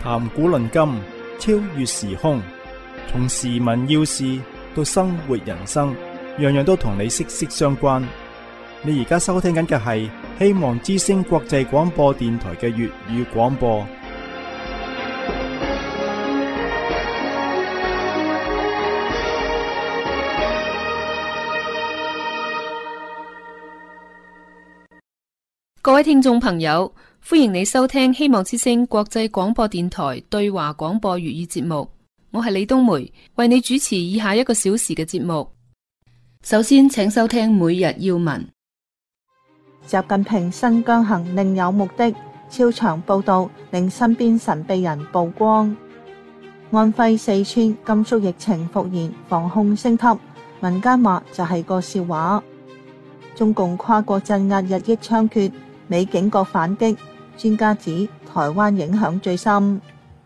談古論今，超越時空，從時聞要事到生活人生，樣樣都同你息息相關。你而家收聽緊嘅係希望之聲國際廣播電台嘅粵語廣播。 各位聽眾朋友，歡迎你收聽希望之聲國際廣播電台對華廣播粵語節目。我係李冬梅，為你主持以下一個小時嘅節目。首先，請收聽每日要聞。 習近平新疆行另有目的，超長報道令身邊神秘人曝光。安徽、四川、甘肅疫情復燃，防控升級，民間話就係個笑話。中共跨國鎮壓日益猖獗，美警覺反擊，專家指台灣影響最深。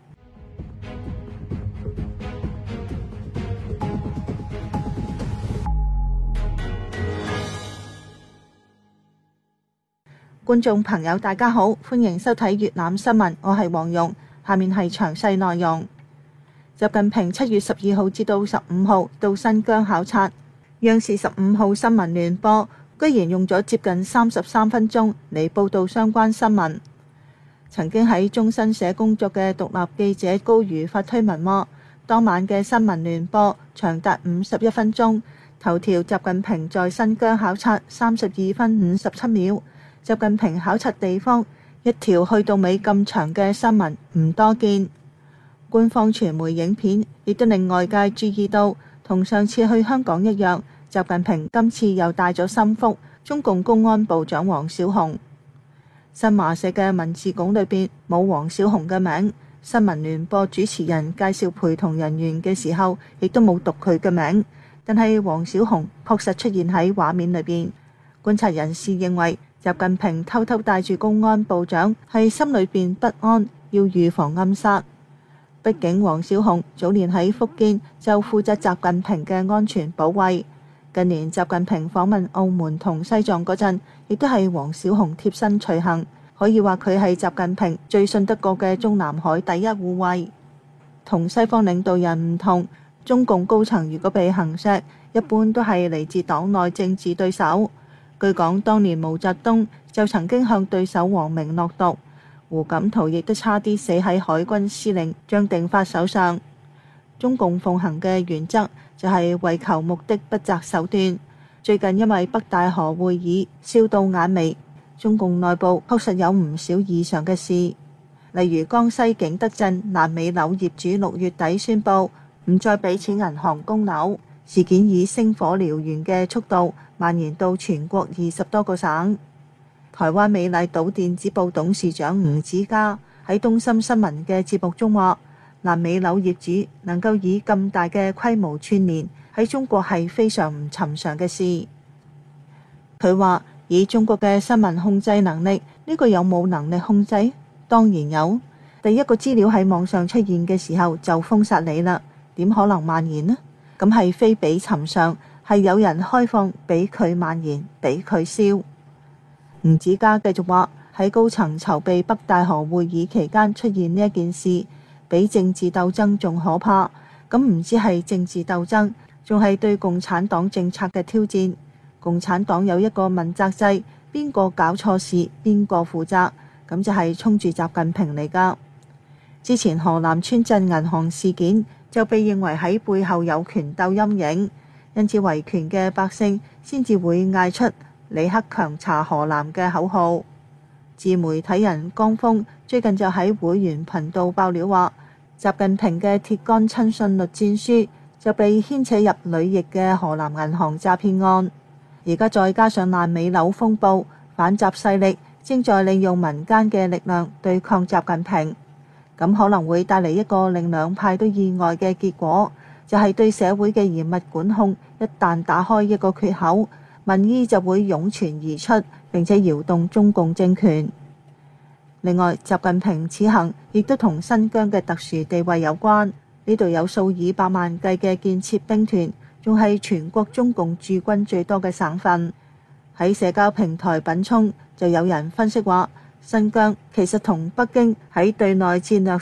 觀眾朋友大家好，歡迎收睇粵覽新聞，我係黃蓉，下面係詳細內容。習近平7月12號至到15號到新疆考察，央視15號新聞聯播居然用咗接近33分鐘嚟報導相關新聞。曾經喺中新社工作嘅獨立記者高瑜發推文話，當晚嘅新聞聯播長達51分鐘，頭條習近平在新疆考察32分57秒。習近平考察地方，一條去到尾咁長嘅新聞唔多見。官方傳媒影片亦都令外界注意到，同上次去香港一樣，習近平今次又帶咗心腹中共公安部長王小洪。新華社嘅文字稿裏邊冇王小洪嘅名，新聞聯播主持人介紹陪同人員嘅時候，亦都冇讀佢嘅名，但係王小洪確實出現喺畫面裏邊。觀察人士認為，習近平偷偷帶住公安部長係心裏邊不安，要預防暗殺。畢竟王小洪早年喺福建就負責習近平嘅安全保衛。近年習近平訪問澳門同西藏嗰陣，亦都係王小洪貼身隨行，可以話佢係習近平最信得過嘅中南海第一護衛。同西方領導人唔同，中共高層如果被行刺，一般都係嚟自黨內政治對手。據講，當年毛澤東就曾經向對手王明落毒，胡錦濤亦都差啲死喺海軍司令張定發手上。中共奉行嘅原則就係為求目的不擇手段。最近因為北大河會議燒到眼眉，中共內部確實有唔少異常嘅事，例如江西景德鎮爛尾樓業主6月底宣布唔再俾錢銀行供樓，事件以星火燎原嘅速度蔓延到全國20多個省。台灣美麗島電子報董事長吳子嘉喺東森新聞嘅節目中話，爛尾樓業主能夠以咁大嘅規模串聯喺中國係非常唔尋常嘅事。佢話，以中國嘅新聞控制能力，呢個有冇能力控制？當然有。第一個資料喺網上出現嘅時候就封殺你啦，點可能蔓延呢？咁係非比尋常，係有人開放俾佢蔓延，俾佢燒。吳子嘉繼續話，喺高層籌備北戴河會議期間出現呢一件事，比政治鬥爭仲可怕。咁唔止係政治鬥爭，仲係對共產黨政策嘅挑戰。共產黨有一個問責制，邊個搞錯事邊個負責，咁就係衝住習近平嚟㗎。之前河南村鎮銀行事件就被認為喺背後有權鬥陰影，因此維權嘅百姓先至會嗌出李克強查河南嘅口號。自媒體人江峰最近就喺會員頻道爆料話，習近平嘅鐵桿親信栗戰書就被牽扯入呂毅嘅河南銀行詐騙案。而家再加上爛尾樓風暴，反習勢力正在利用民間嘅力量對抗習近平，咁可能會帶嚟一個令兩派都意外嘅結果，就係對社會嘅嚴密管控一旦打開一個缺口，民意就會湧泉而出，並且搖動中共政權。另外，習近平此行亦都同新疆嘅特殊地位有關，呢度有數以百萬計嘅建設兵團，仲係全國中共駐軍最多嘅省份。喺社交平台品充就有人分析話，新疆其實同北京喺對內戰略上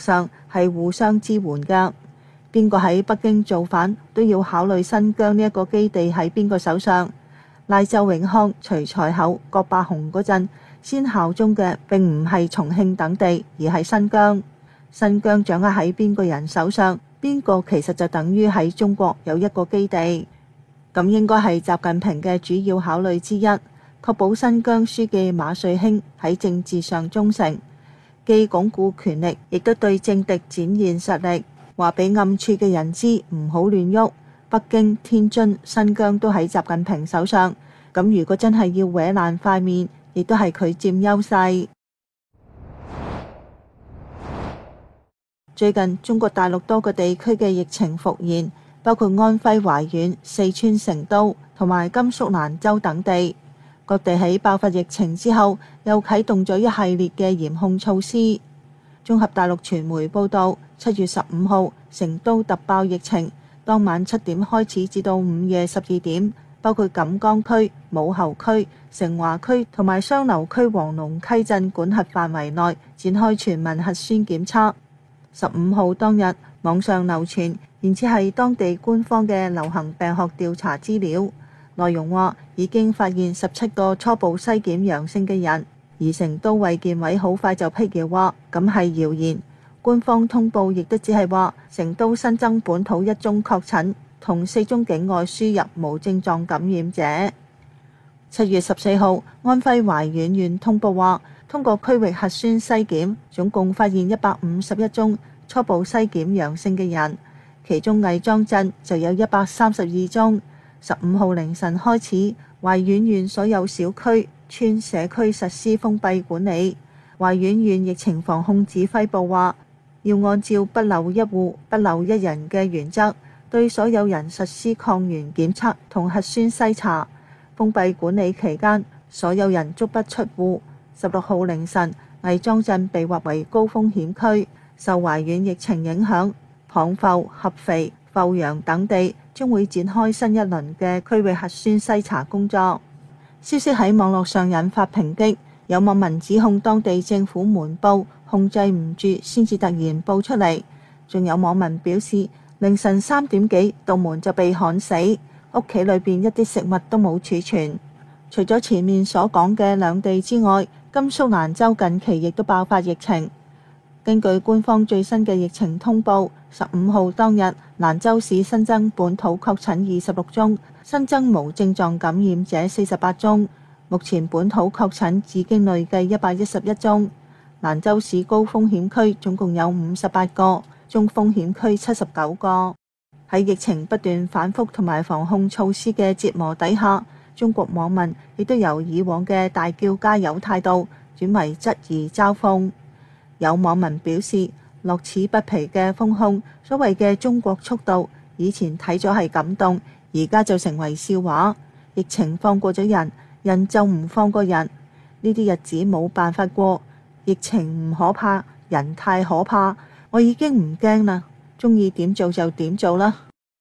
係互相支援㗎。邊個喺北京造反都要考慮新疆呢一個基地喺邊個手上。賴周永康、徐才厚、郭伯雄嗰陣先效忠嘅並唔係重慶等地，而係新疆。新疆掌握喺邊個人手上，邊個其實就等於喺中國有一個基地。咁應該係習近平嘅主要考慮之一，確保新疆書記馬瑞卿喺政治上忠誠，既鞏固權力，亦都對政敵展現實力，話俾暗處嘅人知唔好亂喐。北京、天津、新疆都喺習近平手上，咁如果真係要搲爛塊面，亦都係佢佔優勢。最近中國大陸多個地區嘅疫情復燃，包括安徽懷縣、四川成都同埋甘肅蘭州等地。各地喺爆發疫情之後，又啟動咗一系列嘅嚴控措施。綜合大陸傳媒報道，7月15號成都突爆疫情，當晚7點開始至到午夜12點，包括錦江區、武侯區、成華區同埋雙流區黃龍溪鎮管轄範圍內展開全民核酸檢測。15號當日，網上流傳現此係當地官方嘅流行病學調查資料，內容話已經發現17個初步篩檢陽性嘅人。而成都衛健委好快就辟謠話咁係謠言，官方通報亦都只係話成都新增本土1宗確診，同4宗境外輸入無症狀感染者。7月14號，安徽懷縣縣通報話，通過區域核酸篩檢，總共發現151宗初步篩檢陽性嘅人，其中魏莊鎮就有132宗。15號凌晨開始，懷縣縣所有小區村社區實施封閉管理。懷縣縣疫情防控指揮部話，要按照不漏一戶、不漏一人嘅原則，對所有人實施抗原檢測同核酸篩查。封閉管理期間，所有人足不出戶。16號凌晨，魏莊鎮被劃為高風險區。受懷縣疫情影響，蚌埠、合肥、阜陽等地將會展開新一輪嘅區域核酸篩查工作。消息喺網絡上引發抨擊，有網民指控當地政府瞞報，控制唔住先至突然報出嚟。仲有網民表示，凌晨3點幾道門就被焊死，屋企裏邊一啲食物都冇儲存。除咗前面所講嘅兩地之外，甘肅蘭州近期亦都爆發疫情。根據官方最新嘅疫情通報，15號當日蘭州市新增本土確診26宗，新增無症狀感染者48宗。目前本土確診已經累計111宗。蘭州市高風險區總共有58個，中風險區79個。喺疫情不斷反覆同埋防控措施嘅折磨底下，中國網民亦都由以往嘅大叫加油態度轉為質疑嘲諷。有網民表示，樂此不疲嘅封控，所謂嘅中國速度，以前睇咗係感動，而家就成為笑話。疫情放過咗人，人就唔放過人，呢啲日子冇辦法過。疫情唔可怕，人太可怕，我已經唔驚啦，鍾意點做就點做啦。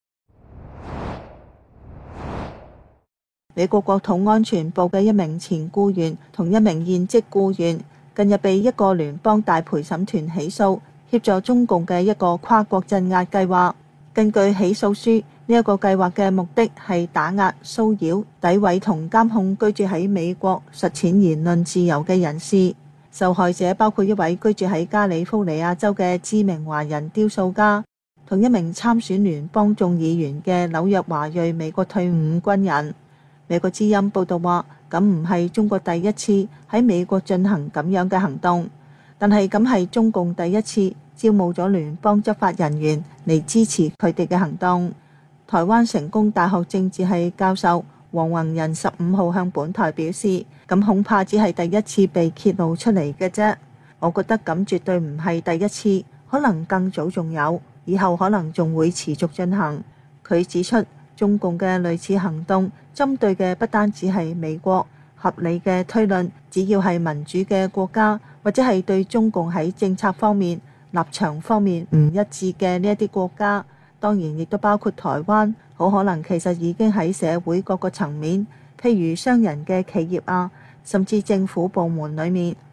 美國國土安全部嘅一名前僱員同一名現職僱員近日被一個聯邦大陪審團起訴，協助中共嘅一個跨國鎮壓計劃。根據起訴書，呢一個計劃嘅目的係打壓、騷擾、詆毀同監控居住喺美國實踐言論自由嘅人士。受害者包括一位居住喺加利福尼亞州嘅知名華人雕塑家，同一名參選聯邦眾議員嘅紐約華裔美國退伍軍人。美國之音報道話，咁唔係中國第一次喺美國進行咁樣嘅行動，但係咁係中共第一次招募咗聯邦執法人員嚟支持佢哋嘅行動。台灣成功大學政治系教授黃宏仁15號向本台表示，咁恐怕只係第一次被揭露出嚟嘅啫。我覺得咁絕對唔係第一次，可能更早仲有，以後可能仲會持續進行。佢指出，中共嘅類似行動針對嘅不單止係美國，合理嘅推論，只要係民主嘅國家，或者係對中共喺政策方面、立場方面唔一致嘅呢一啲國家，當然亦都包括台灣，好可能其實已經喺社會各個層面，譬如商人嘅企業啊，甚至政府部門裡面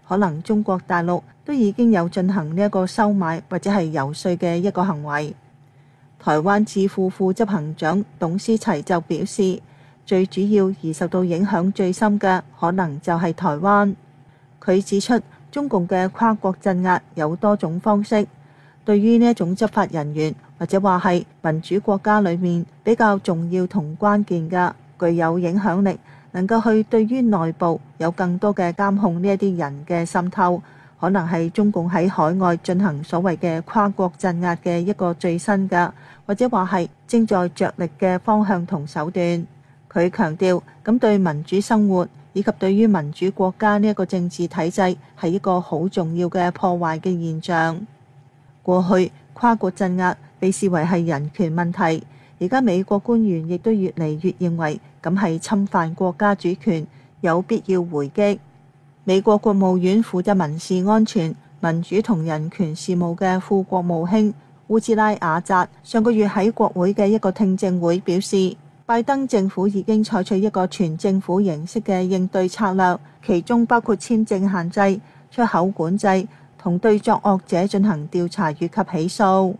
可能中國大陸都已經有進行呢一個收買或者係游說嘅一個行為。台灣智庫副執行長董思齊就表示，最主要而受到影響最深嘅可能就係台灣。佢指出，中共嘅跨國鎮壓有多種方式，對於呢一種執法人員或者話係民主國家裏面比較重要同關鍵嘅、具有影響力，能夠去對於內部有更多嘅監控呢一啲人嘅滲透，可能係中共喺海外進行所謂嘅跨國鎮壓嘅一個最新嘅，或者話係正在着力嘅方向同手段。佢強調，咁對民主生活以及對於民主國家呢一個政治體制係一個好重要嘅破壞嘅現象。過去跨國鎮壓被視為係人權問題，而家美國官員亦都越嚟越認為咁係侵犯國家主權，有必要回擊。美國國務院負責民事安全、民主同人權事務嘅副國務卿烏茲拉雅扎上個月喺國會嘅一個聽證會表示，拜登政府已經採取一個全政府形式嘅應對策略，其中包括簽證限制、出口管制同對作惡者進行調查以及起訴。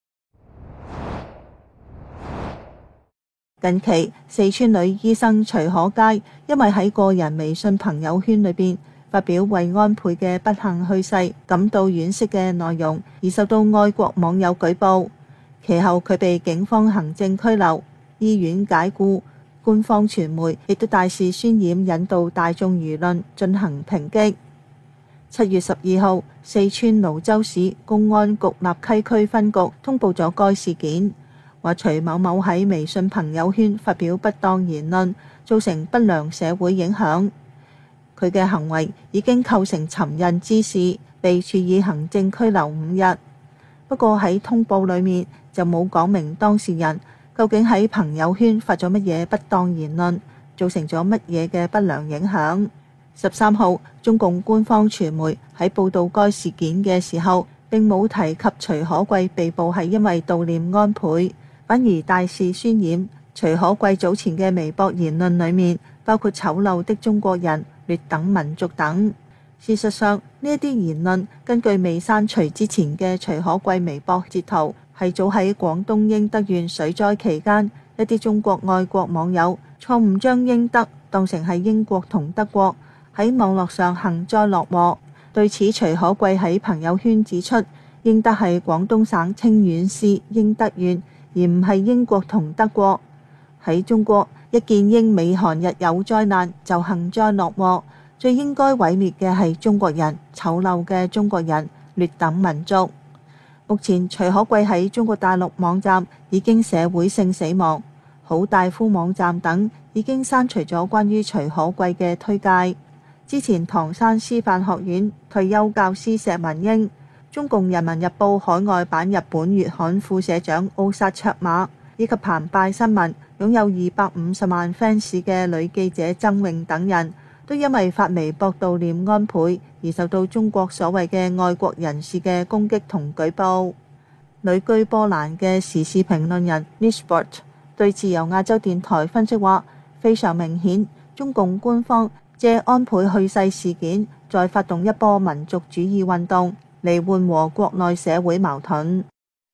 近期，四川女醫生徐可佳因為喺個人微信朋友圈裏邊發表慰安倍嘅不幸去世感到惋惜嘅內容，而受到愛國網友舉報。其後佢被警方行政拘留，醫院解僱，官方傳媒亦都大肆渲染，引導大眾輿論進行抨擊。7月12號，四川瀘州市公安局立溪區分局通報咗該事件，話徐某某喺微信朋友圈發表不當言論，造成不良社會影響。佢嘅行為已經構成尋釁滋事，被處以行政拘留5日。不過喺通報裡面就冇講明當事人究竟喺朋友圈發咗乜嘢不當言論，造成咗乜嘢嘅不良影響。13號，中共官方傳媒喺報導該事件嘅時候，並冇提及徐可貴被捕係因為悼念安倍，反而大肆渲染徐可貴早前嘅微博言論裡面包括醜陋的中國人、劣等民族等。事實上，呢一啲言論根據未刪除之前嘅徐可貴微博截圖，係早喺廣東英德縣水災期間，一啲中國愛國網友錯誤將英德當成係英國同德國，喺網絡上幸災樂禍。對此，徐可貴喺朋友圈指出，英德係廣東省清遠市英德縣，而唔係英國同德國。喺中國，一見英美韓日有災難就幸災樂禍，最應該毀滅嘅係中國人，醜陋嘅中國人，劣等民族。目前徐可貴喺中國大陸網站已經社會性死亡，好大夫網站等已經刪除咗關於徐可貴嘅推介。之前唐山師範學院退休教師石文英、中共人民日報海外版日本月刊副社長奧薩卓馬以及澎湃新聞擁有250萬 fans 嘅女記者曾穎等人，都因為發微博悼念安倍而受到中國所謂嘅愛國人士嘅攻擊同舉報。旅居波蘭嘅時事評論人 Nisbert 對自由亞洲電台分析話，非常明顯，中共官方借安倍去世事件再發動一波民族主義運動嚟緩和國內社會矛盾。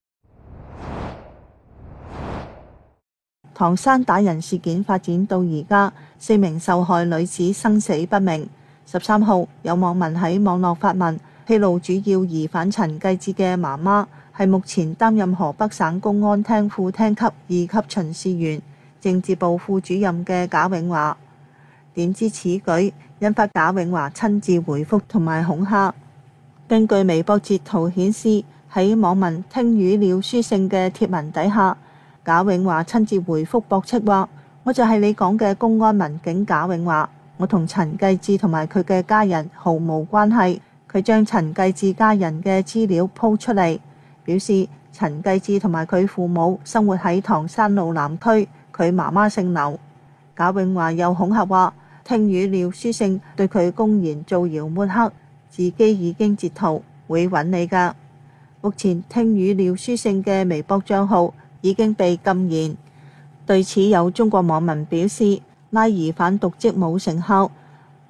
唐山打人事件發展到而家，4名受害女子生死不明。13號，有網民喺網絡發文披露主要疑犯陳繼志嘅媽媽係目前擔任河北省公安廳副廳級2級巡視員、政治部副主任嘅賈永華。點知此舉引發賈永華親自回覆同埋恐嚇。根據微博截圖顯示，喺網民聽雨廖書聖嘅貼文底下，賈永華親自回覆駁斥話：我就係你講嘅公安民警賈永華，我同陳繼志同埋佢嘅家人毫無關係。佢將陳繼志家人嘅資料鋪出嚟，表示陳繼志同埋佢父母生活喺唐山路南區，佢媽媽姓劉。賈永華又恐嚇話：聽雨廖書聖對佢公然造謠抹黑，自己已經截圖，會揾你㗎。目前聽雨廖書聖嘅微博帳號已經被禁言。對此有中國網民表示，拉疑犯瀆職冇成效，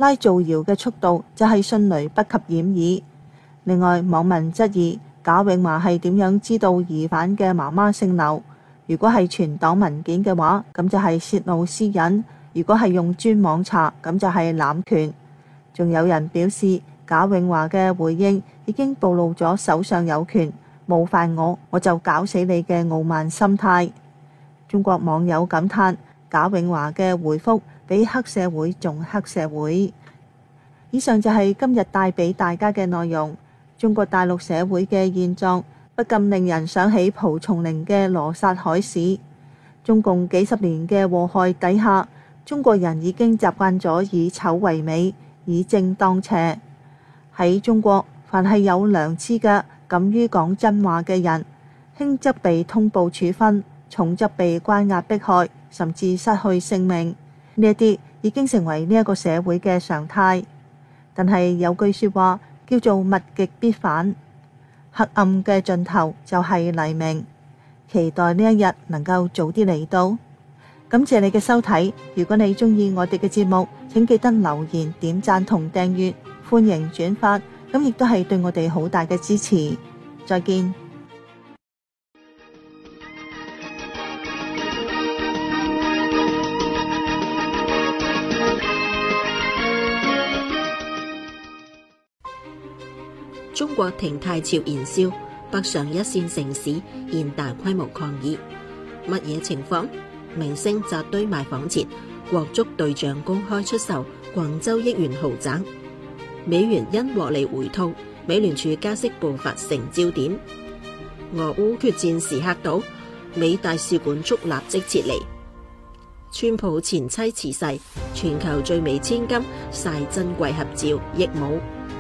拉造謠嘅速度就係迅雷不及掩耳。另外，網民質疑賈永華係點樣知道疑犯嘅媽媽姓劉？如果係存檔文件嘅話，咁就係泄露私隱；如果係用專網查，咁就係濫權。仲有人表示，賈永華嘅回應已經暴露咗手上有權，冒犯我就搞死你嘅傲慢心態。中國網友感嘆賈永華嘅回覆比黑社會仲黑社會。以上就係今日帶俾大家嘅內容。中國大陸社會嘅現狀不禁令人想起蒲松齡嘅羅剎海市。中共幾十年嘅禍害底下，中國人已經習慣咗以醜為美，以正當邪。喺中國，凡係有良知嘅、敢於講真話嘅人，輕則被通報處分，重則被關押迫害，甚至失去性命。呢一啲已經成為呢一個社會嘅常態。但係有句說話叫做物極必反，黑暗嘅盡頭就係黎明。期待呢一日能夠早啲嚟到。感謝你嘅收睇，如果你中意我哋嘅節目，請記得留言、點讚同訂閱，歡迎轉發，咁亦都係對我哋好大嘅支持。再見。 中國停貸潮燃燒，北上一線城市現大規模抗議，乜嘢情況？明星扎堆賣房前，國足隊長公開出售廣州億元豪宅。美元因獲利回吐，美聯儲加息步伐成焦點。俄烏決戰時刻到，美大使館促立即撤離。川普前妻辭世，全球最美千金曬珍貴合照，益母。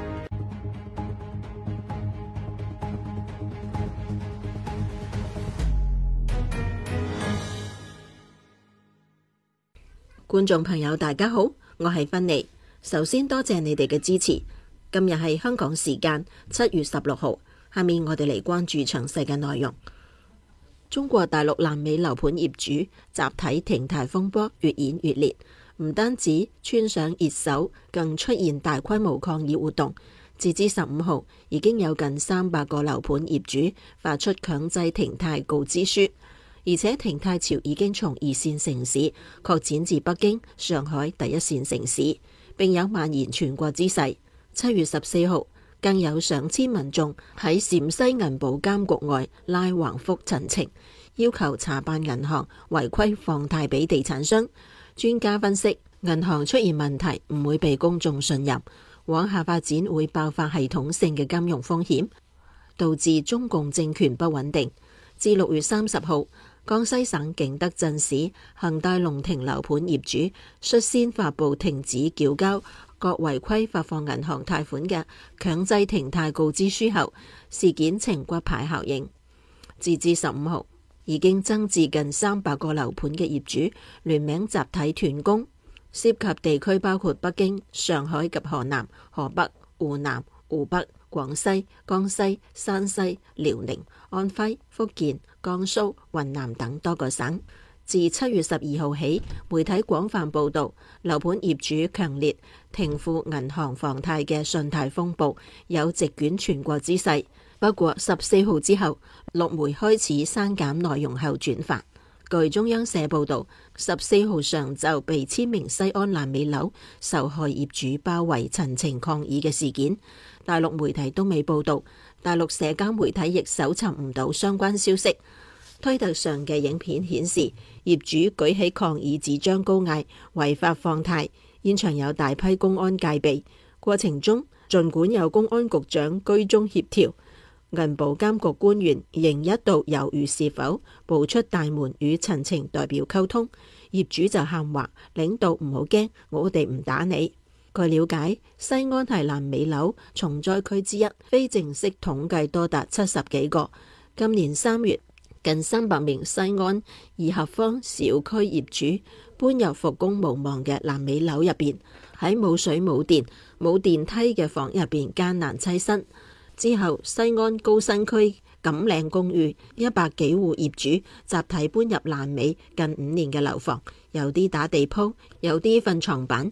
觀眾朋友大家好，我係芬妮。首先多謝你哋嘅支持。今日係香港時間7月16號，下面我哋嚟關注詳細嘅內容。中國大陸爛尾樓盤業主集體停貸風波越演越烈，唔單止穿上熱搜，更出現大規模抗議活動。截至15號，已經有近300個樓盤業主發出強制停貸告知書。而且停貸潮已經從二線城市擴展至北京、上海第一線城市，並有蔓延全國之勢。7月14號，更有上千民眾喺陝西銀保監局外拉橫幅陳情，要求查辦銀行違規放貸俾地產商。專家分析，銀行出現問題唔會被公眾信任，往下發展會爆發系統性嘅金融風險，導致中共政權不穩定。至6月30號，江西省景德鎮市恒大龍庭樓盤業主率先發布停止繳交各違規發放銀行貸款嘅強制停貸告知書後，事件呈骨牌效應。截至15號，已經增至近300個樓盤嘅業主聯名集體斷供，涉及地區包括北京、上海及河南、河北、湖南、湖北、廣西、江西、山西、遼寧、安徽、福建、江蘇、雲南等多個省。自7月12號起，媒體廣泛報道樓盤業主強烈停付銀行房貸嘅信貸風暴有席捲全國之勢。不過14號之後，陸媒開始刪減內容後轉發。據中央社報道，14號上晝被千名西安爛尾樓受害業主包圍陳情抗議嘅事件，大陸媒體都未報道，大陸社交媒體亦搜尋唔到相關消息。推特上嘅影片顯示，業主舉起抗議紙張高嗌違法放貸，現場有大批公安戒備。過程中，儘管有公安局長居中協調，銀保監局官員仍一度猶豫是否步出大門與陳情代表溝通。業主就喊話：領導唔好驚，我哋唔打你。據了解，西安係爛尾樓重災區之一，非正式統計多達70幾個。今年3月，近300名西安二合坊小區業主搬入復工無望嘅爛尾樓入邊，喺冇水冇電冇電梯嘅房入邊艱難棲身。之後，西安高新區錦嶺公寓100幾戶業主集體搬入爛尾近5年嘅樓房，有啲打地鋪，有啲瞓床板，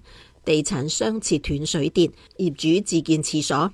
地產商切斷水電，業主自建廁所。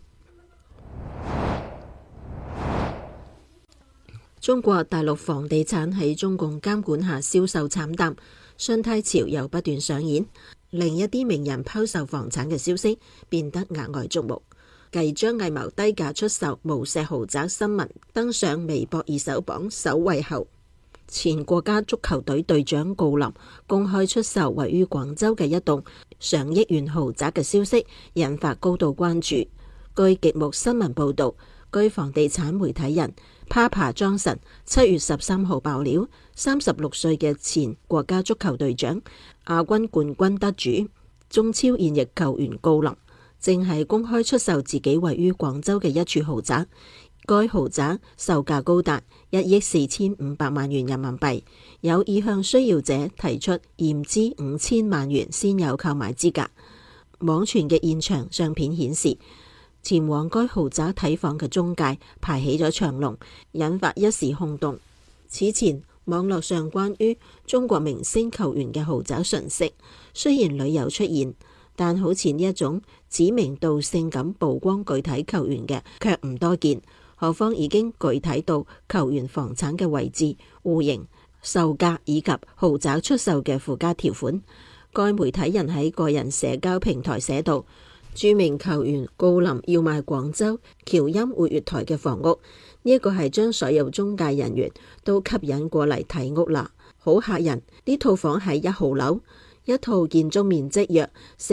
中國大陸房地產喺中共監管下銷售慘淡，商貸潮又不斷上演，令一啲名人拋售房產嘅消息變得額外矚目。繼張藝謀低價出售無錫豪宅新聞登上微博熱搜榜首位後，前國家足球隊隊長郜林公開出售位於廣州嘅一棟上億元豪宅嘅消息，引發高度關注。據極目新聞報道，據房地產媒體人Papa Johnson 7月13號爆料，36歲嘅前國家足球隊長、亞軍冠軍得主、中超現役球員郜林，正係公開出售自己位於廣州嘅一處豪宅。該豪宅售價高達1億4500萬元人民幣，有意向需要者提出驗資5000萬元先有購買資格。網傳嘅現場相片顯示，前往該豪宅睇房嘅中介排起咗長龍，引發一時轟動。此前網絡上關於中國明星球員嘅豪宅訊息雖然屢有出現，但好似呢一種指名道姓咁曝光具體球員嘅卻唔多見，何況已經具體到球員房產嘅位置、戶型、售價以及豪宅出售嘅附加條款。該媒體人喺個人社交平台寫道，著名球員郜林要賣廣州僑音活躍台嘅房屋，呢一個係將所有中介人員都吸引過嚟睇屋啦，好嚇人。呢套房喺1號樓，一套建築面積約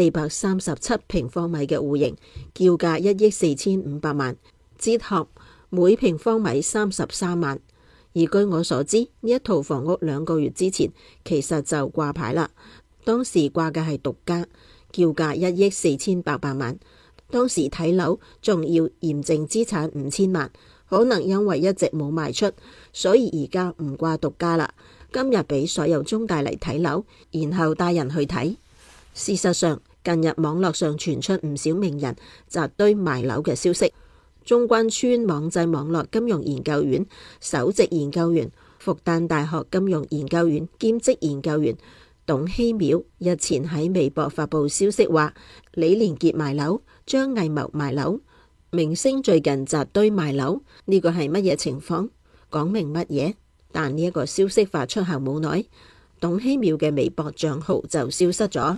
437平方米嘅戶型，叫價1億4500萬，折合每平方米33萬。而據我所知，呢一套房屋2個月之前其實就掛牌啦，當時掛嘅係獨家，叫價1億4800萬。當時睇樓仲要驗證資產5000萬，可能因為一直冇賣出，所以而家唔掛獨家啦。今日俾所有中介嚟睇樓，然後帶人去睇。事實上，近日網絡上傳出唔少名人扎堆賣樓嘅消息。中關村網際網絡金融研究院首席研究員、復旦大學金融研究院兼職研究員董希淼日前喺微博發布消息話，李連杰賣樓，張藝謀賣樓，明星最近扎堆賣樓，呢個係乜嘢情況？講明乜嘢？但呢一個消息發出後冇耐，董希淼嘅微博賬號就消失咗。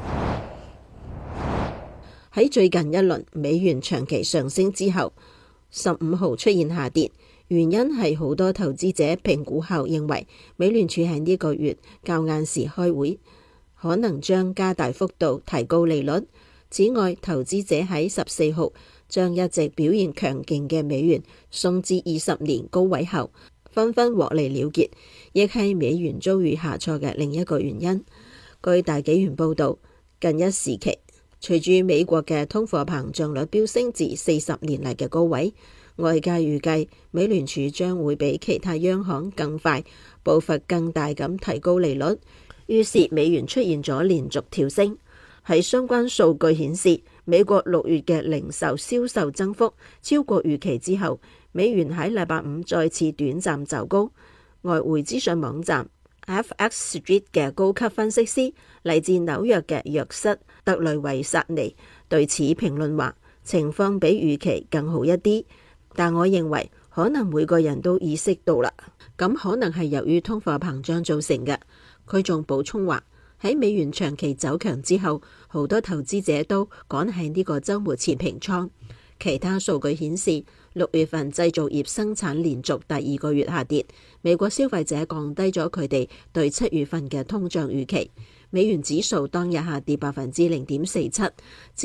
喺最近一輪美元長期上升之後，15號出現下跌，原因係好多投資者評估後認為美聯儲喺呢個月較晏時開會，可能將加大幅度提高利率。此外，投資者喺14號將一直表現強勁嘅美元送至20年高位後，紛紛獲利了結，亦係美元遭遇下挫嘅另一個原因。據大紀元報道，近一時期，隨住美國嘅通貨膨脹率飆升至40年嚟嘅高位，外界預計美聯儲將會比其他央行更快、步伐更大咁提高利率，於是美元出現咗連續跳升。喺相關數據顯示，美國6月嘅零售銷售增幅超過預期之後，美元喺禮拜五再次短暫走高。外匯資訊網站 FX Street 嘅高級分析師嚟自紐約嘅約瑟特雷維薩尼對此評論話，情況比預期更好一啲，但我認為可能每個人都意識到啦，咁可能係由於通貨膨脹造成嘅。佢仲補充話，喺美元長期走強之後，好多投資者都趕喺呢個週末前平倉。其他數據顯示，6月份製造業生產連續第2個月下跌，美國消費者降低咗佢哋對7月份嘅通脹預期。美元指數當日下跌0.47%至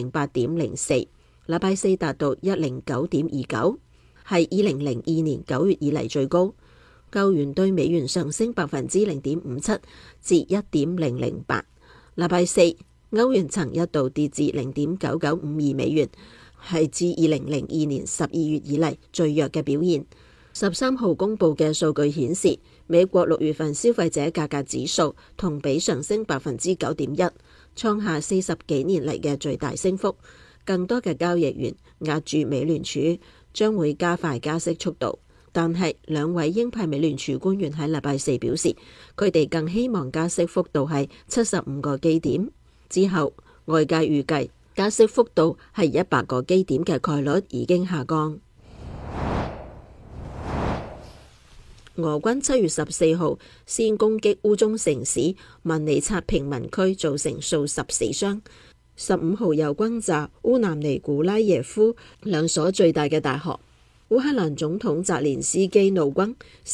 108.04，禮拜四達到109.29，係2002年9月以嚟最高。歐元對美元上升0.57%至1.008，禮拜四歐元曾一度跌至0.9952美元，係自2002年12月以嚟最弱嘅表現。13號公佈嘅數據顯示，美國6月份消費者價格指數同比上升9.1%，創下40幾年嚟嘅最大升幅。更多嘅交易員押注美聯儲將會加快加息速度，但係兩位鷹派美聯儲官員喺禮拜四表示，佢哋更希望加息幅度係75個基點。之後外界預計加息幅度係100個基點嘅概率已經下降。俄軍7月14號先攻擊烏中城市文尼察平民區，造成數十死傷。15號又轟炸烏南尼古拉耶夫兩所最大嘅大學。烏克蘭總統澤連斯基怒轟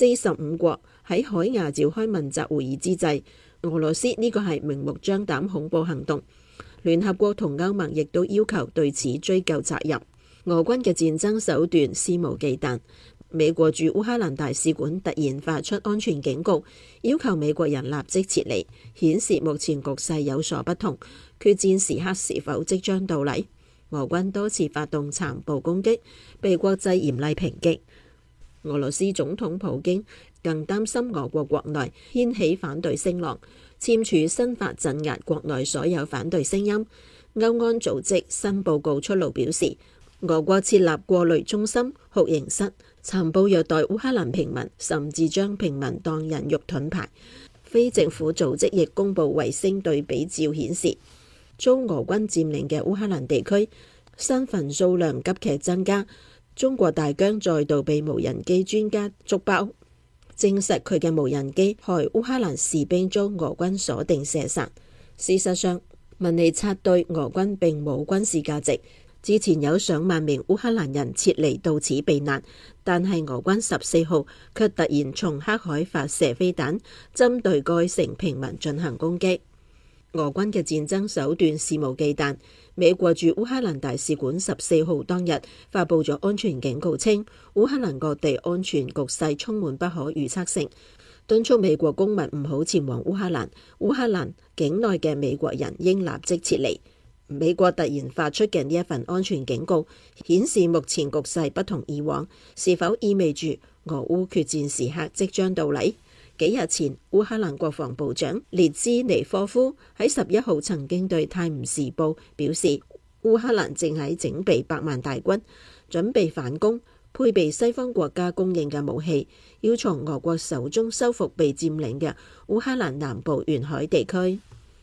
45國喺海牙召開問責會議之際，俄羅斯呢個係明目張膽恐怖行動。聯合國同歐盟亦都要求對此追究責任。俄軍嘅戰爭手段肆無忌憚。美國駐烏克蘭大使館突然發出安全警告，要求美國人立即撤離，顯示目前局勢有所不同，決戰時刻是否即將到嚟。俄軍多次發動殘暴攻擊，被國際嚴厲抨擊。俄羅斯總統普京更擔心俄國國內掀起反對聲浪，簽署新法鎮壓國內所有反對聲音。歐安組織新報告出爐表示，俄國設立過濾中心、酷刑室，殘暴虐待烏克蘭平民，甚至將平民當人肉盾牌。非政府組織亦公布衛星對比照顯示，遭俄軍佔領嘅烏克蘭地區新墳數量急劇增加。中國大疆再度被無人機專家捉包，證實佢嘅無人機害烏克蘭士兵遭俄軍鎖定射殺。事實上，文尼察對俄軍並冇軍事價值。之前有上萬名烏克蘭人撤離到此避難，但係俄軍14號卻突然從黑海發射飛彈，針對該城平民進行攻擊。俄軍嘅戰爭手段肆無忌憚。美國駐烏克蘭大使館14號當日發佈咗安全警告，稱烏克蘭各地安全局勢充滿不可預測性，敦促美國公民唔好前往烏克蘭。烏克蘭境內嘅美國人應立即撤離。美國突然發出嘅呢一份安全警告，顯示目前局勢不同以往，是否意味住俄烏決戰時刻即將到嚟？幾日前，烏克蘭國防部長列茲尼科夫喺11號曾經對《泰晤士報》表示，烏克蘭正喺整備100萬大軍，準備反攻，配備西方國家供應嘅武器，要從俄國手中收復被佔領嘅烏克蘭南部沿海地區。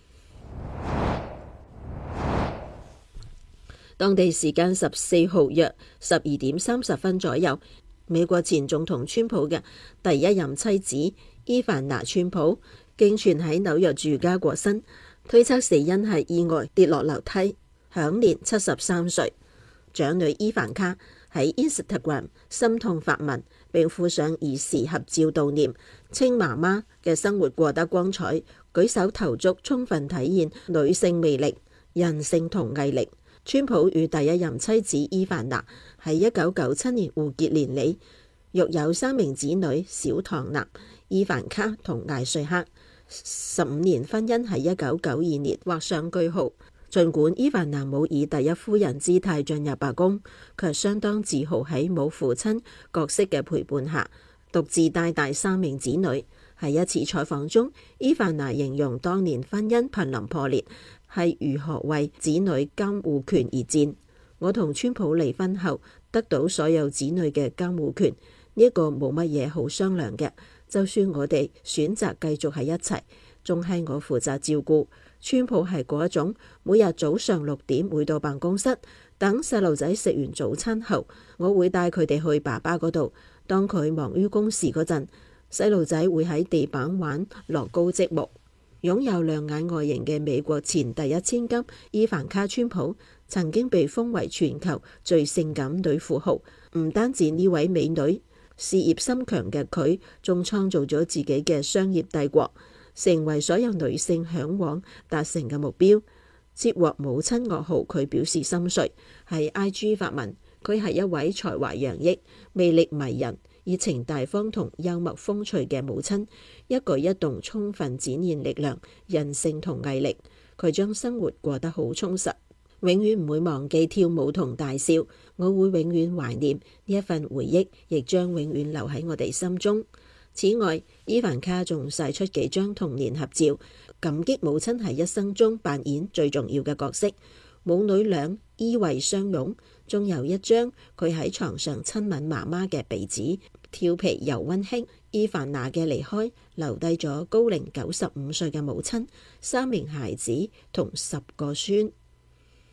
當地時間14號約12點30分左右，美國前總統川普嘅第一任妻子伊凡娜川普經傳喺紐約住家過身，推測死因係意外跌落樓梯，享年73歲。長女伊凡卡喺 Instagram 心痛發文，並附上兒時合照悼念，稱媽媽嘅生活過得光彩，舉手投足充分體現女性魅力、人性同毅力。川普與第一任妻子伊凡娜喺1997年互結連理，育有3名子女小唐納、伊凡卡同艾瑞克。15年婚姻喺1992年畫上句號。儘管伊凡娜冇以第一夫人姿態進入白宮，卻相當自豪喺冇父親角色嘅陪伴下，獨自帶大3名子女。喺一次採訪中，伊凡娜形容當年婚姻瀕臨破裂，係如何為子女監護權而戰。我同川普離婚後，得到所有子女嘅監護權，呢個冇乜嘢好商量嘅。就算我哋選擇繼續喺一齊，仲係我負責照顧。川普係嗰一種，每日早上6點會到辦公室，等細路仔食完早餐後，我會帶佢哋去爸爸嗰度。當佢忙於公事嗰陣，細路仔會喺地板玩樂高積木。擁有亮眼外形嘅美國前第一千金伊凡卡川普，曾經被封為全球最性感女富豪。唔單止呢位美女，事業心強嘅佢，仲創造咗自己嘅商業帝國，成為所有女性嚮往達成嘅目標。接獲母親噩耗，佢表示心碎，喺 IG 發文，佢係一位才華洋溢、魅力迷人、熱情大方同幽默風趣嘅母親，一舉一動充分展現力量、人性同毅力。佢將生活過得好充實，永遠唔會忘記跳舞同大笑。我會永遠懷念呢一份回憶，亦將永遠留喺我哋心中。此外，伊凡卡仲晒出幾張童年合照，感激母親喺一生中扮演最重要嘅角色，母女倆依偎相擁。仲有一張佢喺床上親吻媽媽嘅鼻子，調皮又溫馨。伊凡娜嘅離開留低咗高齡95歲嘅母親、3名孩子同10個孫。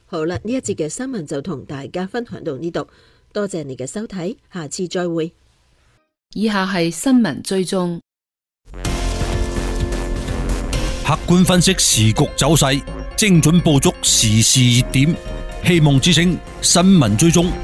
好啦，呢一節嘅新聞就同大家分享到呢度，多謝你嘅收睇，下次再會。 以下係新聞追蹤， 客觀分析時局走勢，精準捕捉時事熱點。希望之聲新聞追蹤。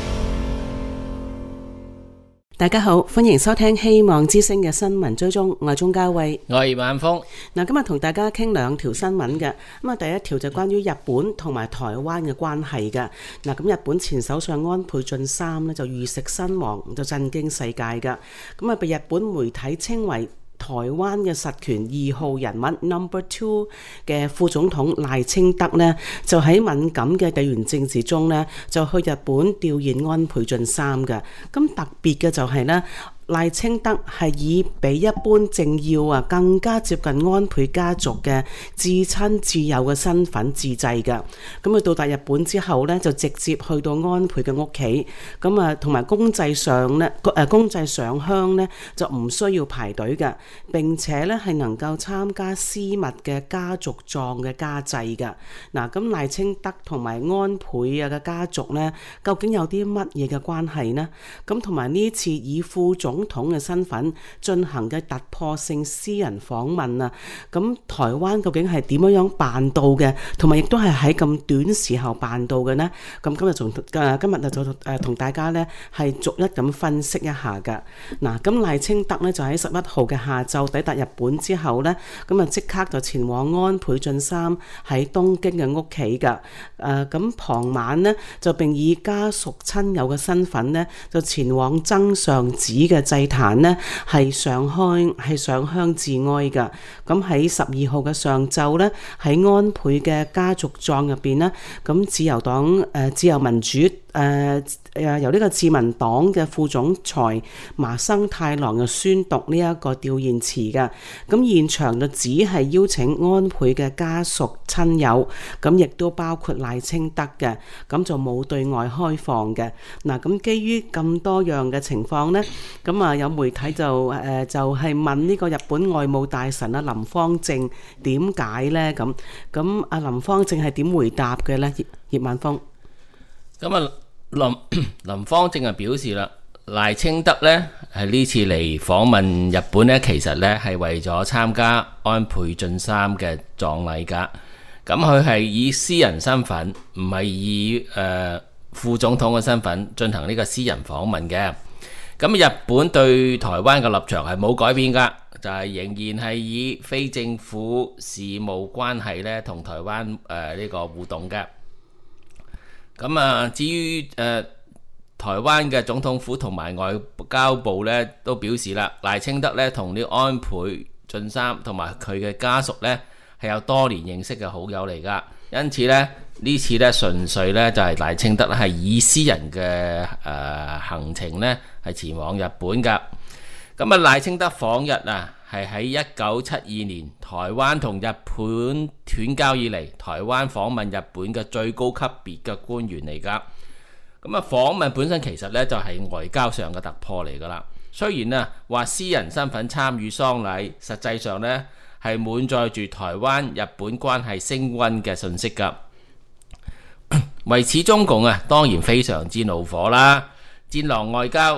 大家好，歡迎收聽希望之聲嘅新聞追蹤，我係鍾嘉慧， 我係葉萬峰。 嗱，今日同大家傾兩條新聞嘅，咁啊，第一條就關於日本同埋台灣嘅關係嘅。嗱，咁日本前首相安倍晉三呢就遇刺身亡，就震驚世界噶，咁啊被日本媒體稱為台灣嘅實權2號人物 No.2 嘅副總統賴清德呢，就喺敏感嘅地緣政治中呢，就去日本弔唁安倍晉三嘅。咁特別嘅就係呢，賴清德係以比一般政要更加接近安倍家族嘅至親至友嘅身份自製嘅。咁佢到達日本之後呢，就直接去到安倍嘅屋企，咁啊同埋公祭上香呢，就唔需要排隊嘅，並且呢係能夠參加私密嘅家族葬嘅家祭嘅。嗱，咁賴清德同埋安倍嘅家族呢，究竟有啲乜嘢嘅關係呢？咁同埋呢次以副總統嘅身份進行嘅突破性私人訪問啊，咁台灣究竟係點樣辦到嘅，同埋亦都係喺咁短時候辦到嘅呢？咁今日就同大家呢係逐一咁分析一下噶。嗱，咁賴清德呢就喺11號嘅下晝抵達日本之後呢，咁啊即刻就前往安倍晉三喺東京嘅屋企噶。咁傍晚呢，就並以家屬親友嘅身份呢，就前往增上寺嘅祭壇呢，係上香致哀噶。咁喺12號嘅上晝呢，喺安倍嘅家族葬入邊呢，咁自由民主由呢個自民黨嘅副總裁麻生太郎又宣讀呢一個弔唁詞嘅。咁現場就只係邀請安倍嘅家屬親友，咁亦都包括賴清德嘅，咁就冇對外開放嘅。嗱，咁基於咁多樣嘅情況呢，咁啊有媒體就係問呢個日本外務大臣林芳正點解呢？咁阿林芳正係點回答嘅呢？葉萬峰。 咁啊林芳正表示啦，賴清德呢係呢次嚟訪問日本呢，其實呢係為咗參加安倍晉三嘅葬禮噶。咁佢係以私人身份，唔係以副總統嘅身份進行呢個私人訪問嘅。咁日本對台灣嘅立場係冇改變噶，就係仍然係以非政府事務關係呢同台灣呢個互動嘅。咁啊，至於台灣嘅總統府同埋外交部呢，都表示啦，賴清德呢同呢安倍晉三同埋佢嘅家屬呢係有多年認識嘅好友嚟噶。因此呢，呢次呢純粹呢就係賴清德係以私人嘅行程呢係前往日本噶。咁啊，賴清德訪日啊，係喺1972年台灣同日本斷交以嚟，台灣訪問日本嘅最高級別嘅官員嚟噶。咁啊，訪問本身其實呢就係外交上嘅突破嚟噶啦。雖然啊話私人身份參與喪禮，實際上呢係滿載住台灣日本關係升溫嘅信息噶。為此，中共啊當然非常之怒火啦。戰狼外交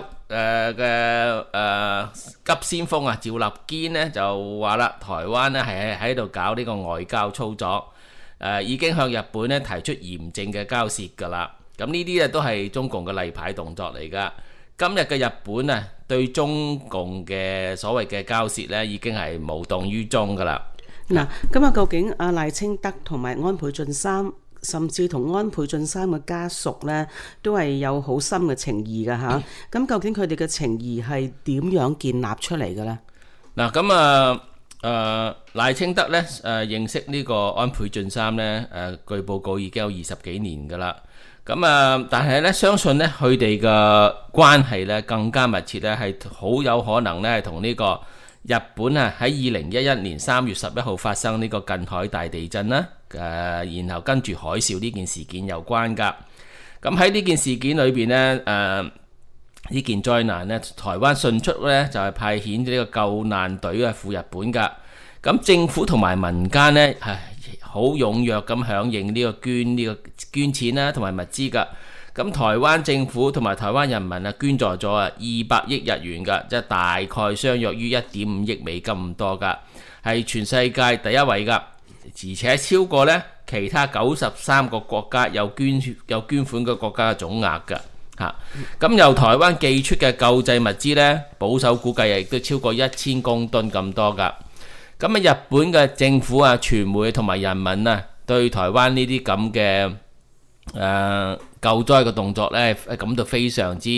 急先鋒啊趙立堅呢就話啦，台灣呢係喺度搞呢個外交操作，已經向日本呢提出嚴正嘅交涉噶啦。咁呢啲都係中共嘅例牌動作嚟噶。今日嘅日本啊對中共嘅所謂嘅交涉呢已經係無動於衷噶啦。 嗱，咁啊究竟阿賴清德同埋安倍晉三，甚至同安倍晉三嘅家屬呢，都係有好深嘅情誼㗎吓。咁究竟佢哋嘅情誼係點樣建立出嚟嘅呢？ 嗱，咁賴清德呢認識呢個安倍晉三呢，據報告已經有20幾年㗎啦。咁但係呢，相信呢，佢哋嘅關係呢更加密切呢，係好有可能呢係同呢個日本啊喺2011年3月11號發生呢個近海大地震啦，然後跟住海嘯呢件事件有關㗎。咁喺呢件事件裏邊呢，呢件災難呢，台灣迅速呢就係派遣呢個救難隊赴日本㗎。咁政府同埋民間呢， 好踴躍咁響應呢個捐錢啦，同埋物資㗎。咁台灣政府同埋台灣人民啊捐助咗200億日元㗎，即係大概相約於1.5億美金咁多㗎，係全世界第一位㗎，而且超過呢其他93個國家有捐款嘅國家嘅總額㗎嚇。咁由台灣寄出嘅救濟物資呢，保守估計亦都超過1000公噸咁多㗎。咁日本嘅政府啊、傳媒同埋人民啊，對台灣呢啲咁嘅救災嘅動作呢，感到非常之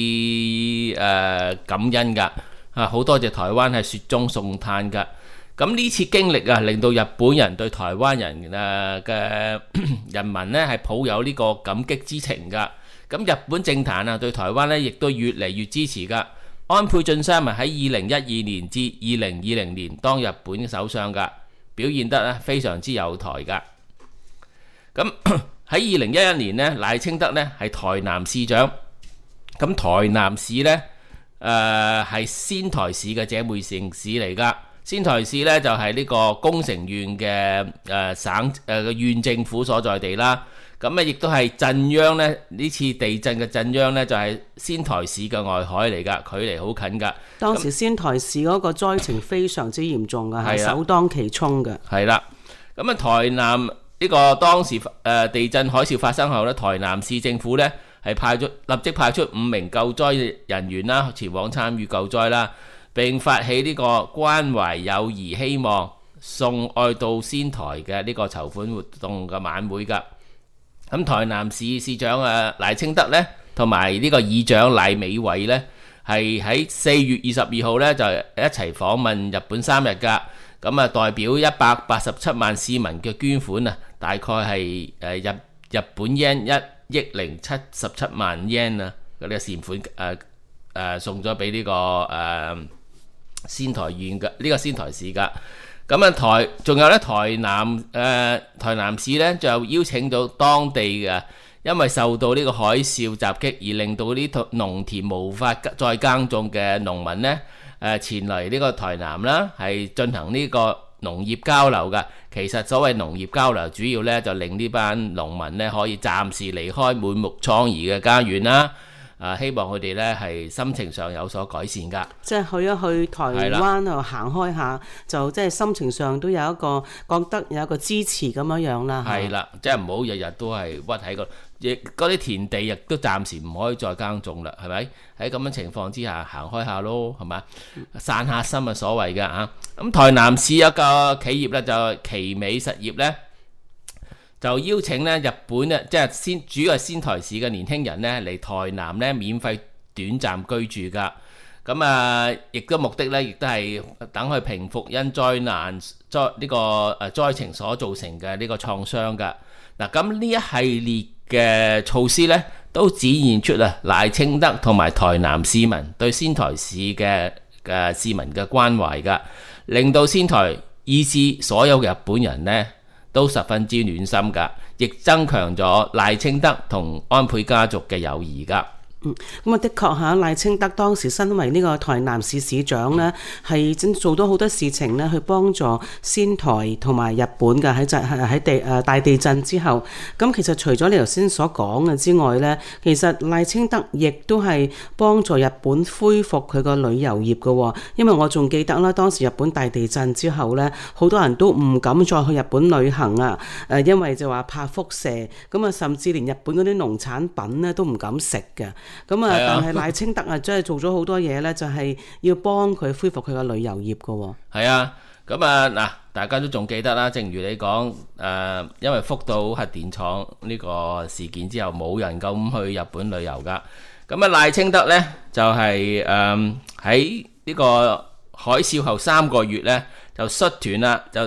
感恩㗎。好多謝台灣係雪中送炭㗎。咁呢次經歷啊，令到日本人對台灣人嘅人民呢係抱有呢個感激之情㗎。咁日本政壇啊，對台灣呢亦都越嚟越支持㗎。安倍晉三喺2012年至2020年當日本首相㗎，表現得非常之有台㗎。咁喺2011年呢，賴清德呢係台南市長。咁台南市呢係仙台市嘅姐妹城市嚟㗎。仙台市呢就係呢個宮城縣嘅縣政府所在地啦。咁亦都係震央呢，呢次地震嘅震央呢，就係仙台市嘅外海嚟㗎，距離好近㗎。 當時仙台市嗰個災情非常之嚴重㗎，係首當其衝嘅。 係啦，咁台南呢個當時地震海嘯發生後呢，台南市政府呢係立即派出5名救災人員啦，前往參與救災啦，並發起呢個關懷友誼希望送愛到仙台嘅呢個籌款活動嘅晚會㗎。咁台南市市長賴清德呢，同埋呢個議長賴美惠呢，係喺4月22號呢就一齊訪問日本3日㗎。咁代表187萬市民嘅捐款啊，大概係日本 yen 1億077萬 yen 啊，嗰啲善款送咗俾呢個仙台縣嘅呢個仙台市㗎。咁仲有咧台南市咧就邀請到當地嘅，因為受到呢個海嘯襲擊而令到呢農田無法再耕種嘅農民呢，前嚟呢個台南啦，係進行呢個農業交流㗎。其實所謂農業交流，主要咧就令呢班農民呢可以暫時離開滿目瘡痍嘅家園啦。希望佢哋咧係心情上有所改善㗎， 即係去一去台灣度行開下，就即係心情上都有一個覺得有一個支持咁樣啦。 係啦，即係唔好日日都係屈喺嗰啲田地，亦都暫時唔可以再耕種啦，係咪？喺咁樣情況之下，行開下咯，係咪？散下心啊，所謂㗎嚇。咁台南市有一個企業咧，就奇美實業咧，就邀請咧日本咧，即係主要係仙台市嘅年輕人咧嚟台南咧免費短暫居住㗎。咁亦都目的咧，亦都係等佢平復因災難呢個災情所造成嘅呢個創傷㗎。嗱，咁呢一系列嘅措施咧，都展現出賴清德同埋台南市民對仙台市嘅市民嘅關懷㗎，令到仙台以至所有嘅日本人呢都十分之暖心㗎，亦增強咗賴清德同安倍家族嘅友誼㗎。 咁的確嚇，賴清德當時身為呢個台南市市長呢，係真做到好多事情呢，去幫助仙台同埋日本嘅喺大地震之後。咁其實除咗你頭先所講嘅之外呢，其實賴清德亦都係幫助日本恢復佢個旅遊業嘅。因為我仲記得啦，當時日本大地震之後呢，好多人都唔敢再去日本旅行啊。因為就話怕輻射，咁啊甚至連日本嗰啲農產品呢都唔敢食嘅。咁但係賴清德真係做咗好多嘢呢，就係要幫佢恢復佢嘅旅遊業㗎。 係啊，咁嗱，大家都仲記得啦。正如你講，因為福島核電廠呢個事件之後，冇人夠咁去日本旅遊㗎。咁賴清德呢，就係喺呢個海嘯後3個月呢，就率團啦，就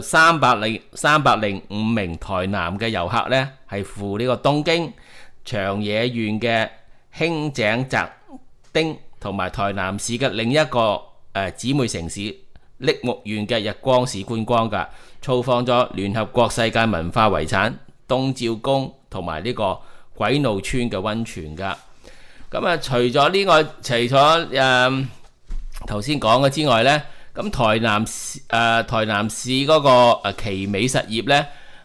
305名台南嘅遊客呢，係赴呢個東京長野縣嘅輕井澤町同埋台南市嘅另一個姊妹城市栃木縣嘅日光市觀光㗎，造訪咗聯合國世界文化遺產東照宮同埋呢個鬼怒川嘅溫泉㗎。咁除咗呢個，除咗頭先講嘅之外呢，咁台南市嗰個奇美實業呢，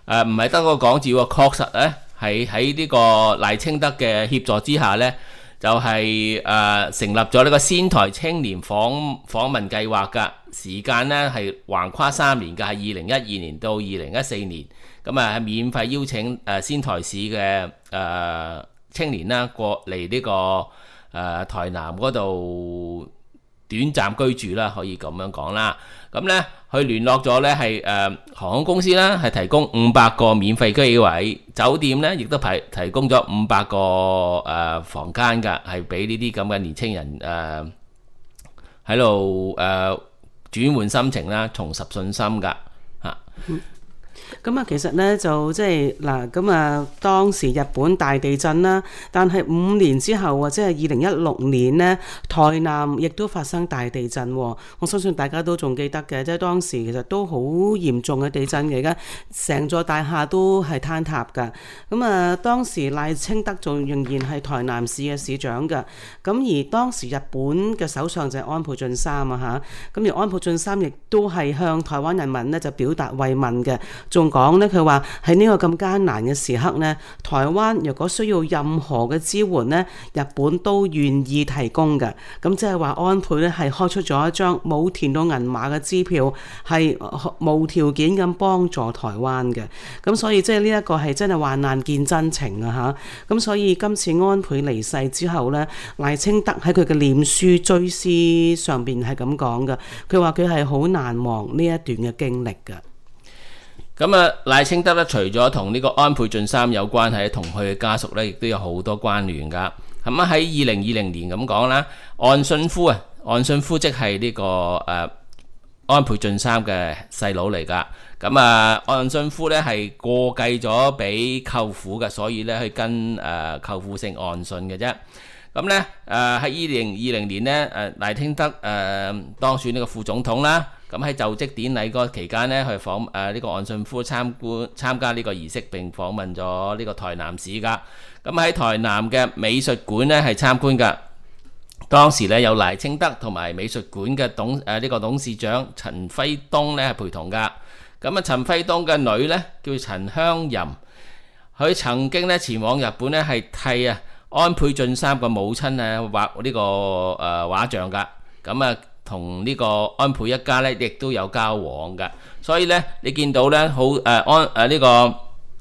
唔係得個講字喎，確實咧係喺呢個賴清德嘅協助之下咧，就係成立咗呢個仙台青年訪問計劃㗎。時間咧係橫跨3年㗎，係2012年到2014年。咁係免費邀請仙台市嘅青年啦過嚟呢個台南嗰度短暫居住啦，可以咁樣講啦。咁咧佢聯絡咗咧係航空公司啦，係提供500個免費機位，酒店咧亦都提供咗500個房間㗎，係俾呢啲咁嘅年青人喺度轉換心情啦，重拾信心㗎嚇。 咁啊，其實咧就即係嗱，咁啊當時日本大地震啦，但係5年之後啊，即係2016年呢，台南亦都發生大地震。我相信大家都仲記得嘅，即係當時其實都好嚴重嘅地震嚟嘅，成座大廈都係坍塌㗎。咁啊，當時賴清德仲仍然係台南市嘅市長㗎。咁而當時日本嘅首相就係安倍晉三啊嚇。咁而安倍晉三亦都係向台灣人民呢就表達慰問嘅。仲講呢，佢話喺呢個咁艱難嘅時刻呢，台灣如果需要任何嘅支援呢，日本都願意提供嘅。咁即係話安倍呢係開出咗一張冇填到銀碼嘅支票，係無條件咁幫助台灣嘅。咁所以即係呢一個係真係患難見真情啊嚇。咁所以今次安倍離世之後呢，賴清德喺佢嘅臉書追思上邊係咁講嘅，佢話佢係好難忘呢一段嘅經歷嘅。 咁啊，賴清德咧，除咗同呢個安倍晉三有關係，同佢嘅家屬咧，亦都有好多關聯噶。咁啊，喺2020年咁講啦，岸信夫即係呢個安倍晉三嘅細佬嚟噶。咁啊，岸信夫咧係過繼咗俾舅父嘅，所以咧去跟舅父姓岸信嘅啫。咁咧喺2020年咧，賴清德當選呢個副總統啦。咁喺就職典禮嗰期間呢，去訪呢個岸信夫參加呢個儀式，並訪問咗呢個台南市噶。咁喺台南嘅美術館呢係參觀噶。當時呢有賴清德同埋美術館嘅呢個董事長陳輝東呢係陪同噶。咁啊，陳輝東嘅女呢叫陳香吟，佢曾經呢前往日本呢係替安倍晉三個母親畫呢個畫像噶。咁啊，同呢個安倍一家咧，亦都有交往嘅，所以咧，你見到咧，好呢個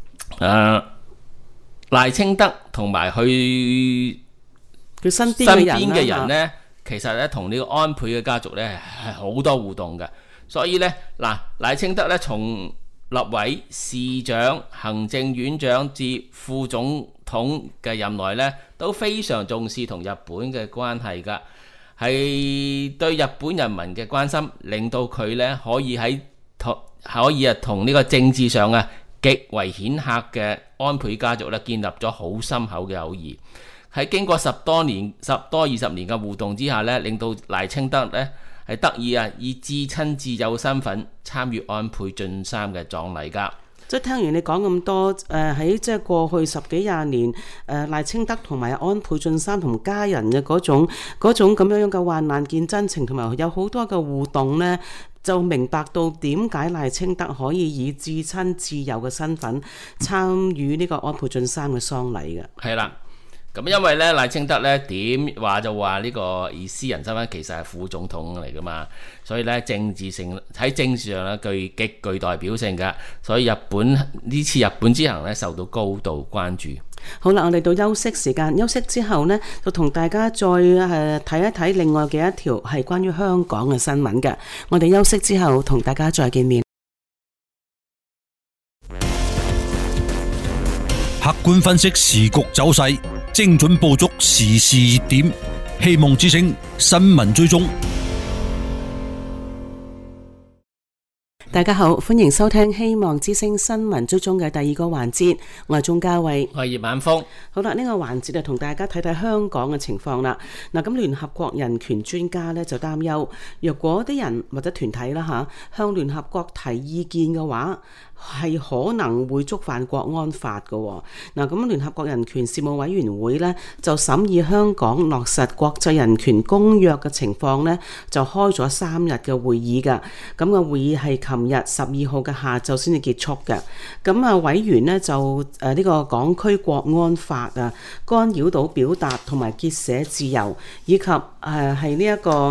賴清德同埋佢身邊嘅人咧，其實咧同呢個安倍嘅家族咧係好多互動嘅，所以咧賴清德咧從立委、市長、行政院長至副總統嘅任內咧，都非常重視同日本嘅關係㗎。係對日本人民嘅關心，令到佢咧可以同呢個政治上極為顯赫嘅安倍家族咧建立咗好深厚嘅友誼。喺經過10多20年嘅互動之下咧，令到賴清德咧係得以以至親至友身份參與安倍晉三嘅葬禮㗎。 即係聽完你講咁多，喺即係過去10幾20年，賴清德同埋安倍晉三同家人嘅嗰種咁樣嘅患難見真情，同埋有好多嘅互動呢，就明白到點解賴清德可以以至親至友嘅身份參與呢個安倍晉三嘅喪禮嘅。 係啦。咁因為咧賴清德咧點話就話呢個以私人身份其實係副總統嚟噶嘛，所以咧政治上咧極具代表性嘅，所以呢次日本之行咧受到高度關注。 好啦，我哋到休息時間，休息之後呢，就同大家再睇一睇另外嘅一條係關於香港嘅新聞嘅。我哋休息之後同大家再見面。 客觀分析時局走勢，精準捕捉時事熱點，希望之聲新聞追蹤。 大家好，歡迎收聽希望之聲新聞追蹤嘅第2個環節，我係鍾嘉慧， 我係葉晚峰。 好啦，呢個環節就同大家睇睇香港嘅情況啦。嗱，咁聯合國人權專家咧就擔憂，若果啲人或者團體啦向聯合國提意見嘅話，係可能會觸犯國安法嘅。嗱，咁聯合國人權事務委員會呢，就審議香港落實國際人權公約嘅情況呢，就開咗3日嘅會議㗎。咁個會議係琴日12號嘅下晝先至結束嘅。咁啊，委員呢就呢個港區國安法啊，干擾到表達同埋結社自由，以及係呢一個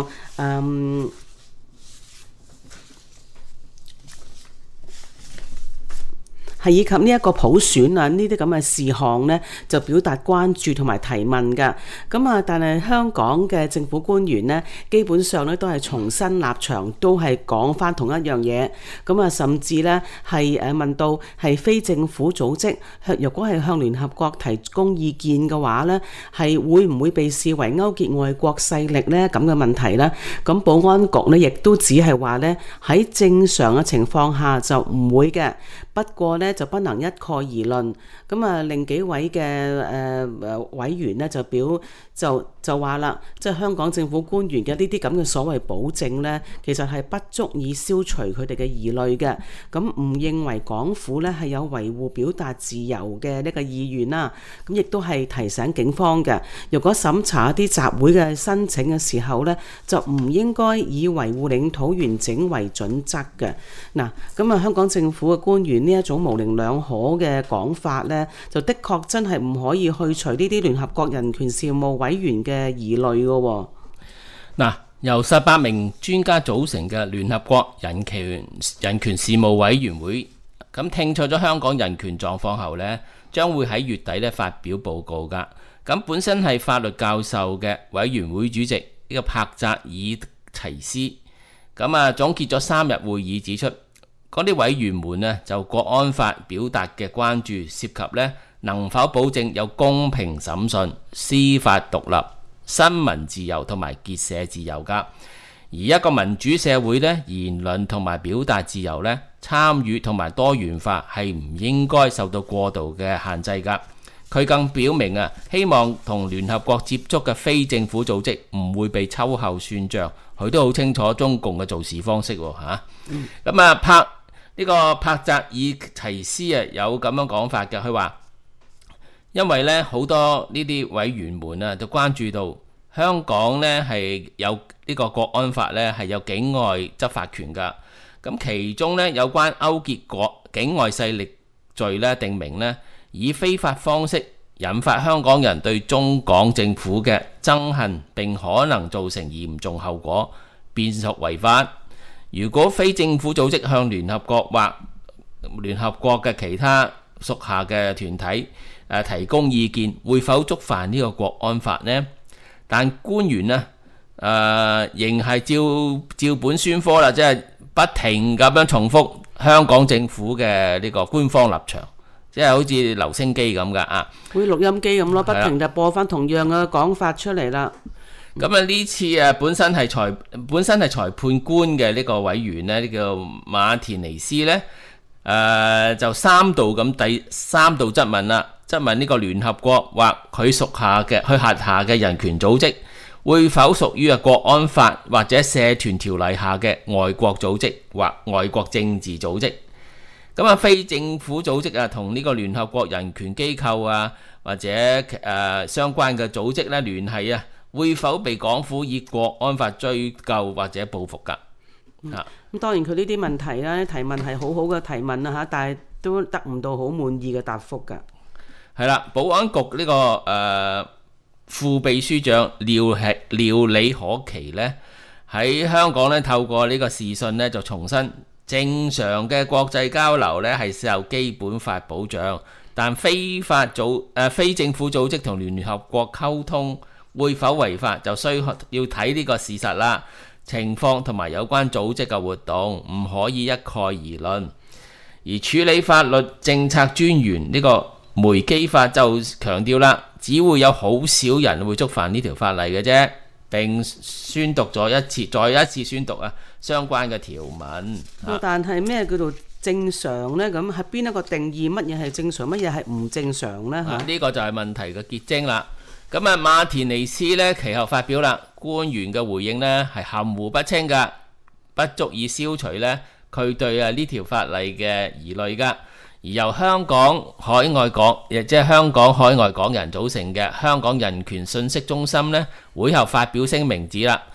以及呢一個普選啊，呢啲咁嘅事項呢，就表達關注同埋提問㗎。咁啊，但係香港嘅政府官員呢，基本上呢都係重新立場，都係講返同一樣嘢。咁啊，甚至呢係問到係非政府組織，若果係向聯合國提供意見嘅話呢，係會唔會被視為勾結外國勢力呢？咁嘅問題呢，咁保安局呢亦都只係話呢，喺正常嘅情況下就唔會嘅。不過呢，就不能一概而論。咁啊，另幾位嘅委員呢就話啦，即係香港政府官員嘅呢啲咁嘅所謂保證呢，其實係不足以消除佢哋嘅疑慮嘅。咁唔認為港府呢係有維護表達自由嘅呢個意願啦。咁亦都係提醒警方嘅，如果審查一啲集會嘅申請嘅時候呢，就唔應該以維護領土完整為準則嘅。嗱，咁啊，香港政府嘅官員呢一種模棱兩可嘅講法呢，就的確真係唔可以去除呢啲聯合國人權事務委員嘅疑慮嘅。 嗱，由18名專家組成嘅聯合國人權事務委員會，咁聽取咗香港人權狀況後呢，將會喺月底呢發表報告㗎。咁本身係法律教授嘅委員會主席呢個柏澤爾齊斯，咁啊總結咗3日會議指出，嗰啲委員們呢就國安法表達嘅關注，涉及呢能否保證有公平審訊、司法獨立、新聞自由同埋結社自由㗎。而一個民主社會呢，言論同埋表達自由呢，參與同埋多元化係唔應該受到過度嘅限制㗎。佢更表明啊，希望同聯合國接觸嘅非政府組織唔會被秋後算賬。佢都好清楚中共嘅做事方式喎嚇。咁啊，呢個柏澤爾齊斯啊有咁樣講法嘅，佢話因為呢好多呢啲委員們啊都關注到香港呢係有呢個國安法呢係有境外執法權㗎。咁其中呢有關勾結境外勢力罪呢定明呢，以非法方式引發香港人對中港政府嘅憎恨，並可能造成嚴重後果，便屬違法。如果非政府組織向聯合國或聯合國嘅其他屬下嘅團體提供意見，會否觸犯呢個國安法呢？但官員呢仍係照本宣科啦，即係不停咁樣重複香港政府嘅呢個官方立場。即係好似留聲機咁噶啊， 好似錄音機咁咯，不停就播翻同樣嘅講法出嚟啦。 咁啊呢次啊本身係裁判官嘅呢個委員呢，呢個馬田尼斯呢，就三度質問啦，質問呢個聯合國或佢屬下嘅人權組織會否屬於國安法或者社團條例下嘅外國組織或外國政治組織。咁啊，非政府組織啊，同呢個聯合國人權機構啊，或者相關嘅組織咧聯繫啊，會否被港府以國安法追究或者報復㗎？ 咁當然佢呢啲問題咧提問係好好嘅提問啊嚇，但係都得唔到好滿意嘅答覆㗎。 係啦，保安局呢個副秘書長廖李可琪呢，喺香港呢透過呢個視訊呢就重申。正常嘅國際交流呢係受基本法保障，但非政府組織同聯合國溝通會否違法，就需要睇呢個事實啦、情況同埋有關組織嘅活動，唔可以一概而論。而處理法律政策專員呢個梅基法就強調啦，只會有好少人會觸犯呢條法例嘅啫。並宣讀咗再一次宣讀相關嘅條文。 但係咩叫做正常呢？咁係邊一個定義乜嘢係正常，乜嘢係唔正常呢？ 呢個就係問題嘅結晶啦。咁啊，馬田尼斯呢其後發表啦，官員嘅回應呢係含糊不清㗎，不足以消除呢佢對呢條法例嘅疑慮㗎。而由香港海外港人組成嘅香港人權信息中心呢，會後發表聲明指啦，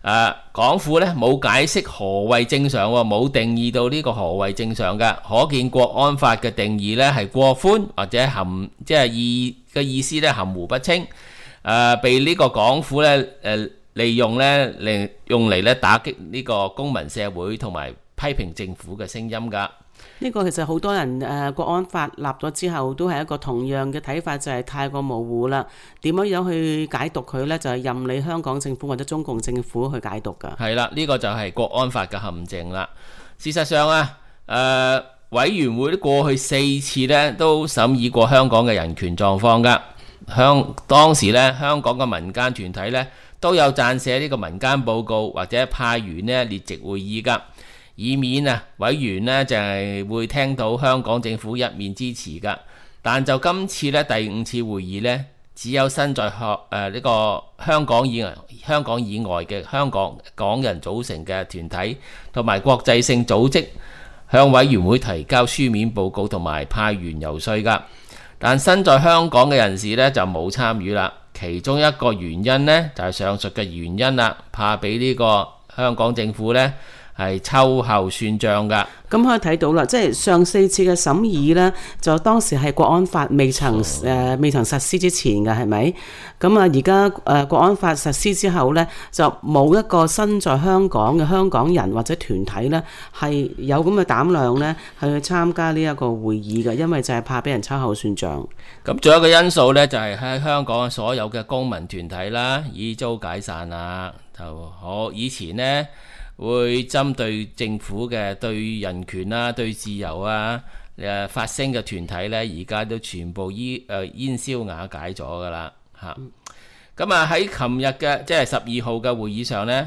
港府咧冇解釋何謂正常喎，冇定義到呢個何謂正常嘅，可見國安法嘅定義咧係過寬或者即係意思咧含糊不清，被呢個港府咧利用咧用嚟咧打擊呢個公民社會同埋批評政府嘅聲音㗎。 呢個其實好多人國安法立咗之後都係一個同樣嘅睇法，就係太過模糊啦。點樣去解讀佢呢？就係任你香港政府或者中共政府去解讀㗎。 係啦，呢個就係國安法嘅陷阱啦。事實上啊，委員會過去4次咧都審議過香港嘅人權狀況㗎。當時咧香港嘅民間團體咧都有撰寫呢個民間報告或者派員咧列席會議㗎。以免委員呢就係會聽到香港政府一面之詞㗎，但就今次呢第5次會議呢，只有身在呢個香港以外嘅香港人組成嘅團體同埋國際性組織向委員會提交書面報告同埋派員游說㗎，但身在香港嘅人士呢就冇參與啦。其中一個原因呢，就係上述嘅原因啦，怕俾呢個香港政府呢係秋後算賬㗎。 咁可以睇到啦，即係上4次嘅審議呢，就當時係國安法未曾實施之前嘅，係咪？咁而家國安法實施之後呢，就冇一個身在香港嘅香港人或者團體呢，係有咁嘅膽量呢，係去參加呢一個會議嘅，因為就係怕俾人秋後算賬。 咁仲有一個因素呢，就係喺香港所有嘅公民團體啦，已遭解散啦，就好以前呢，會針對政府嘅對人權啊、對自由啊發聲嘅團體呢，而家都全部煙消瓦解咗噶啦嚇。咁喺琴日嘅即係12號嘅會議上呢，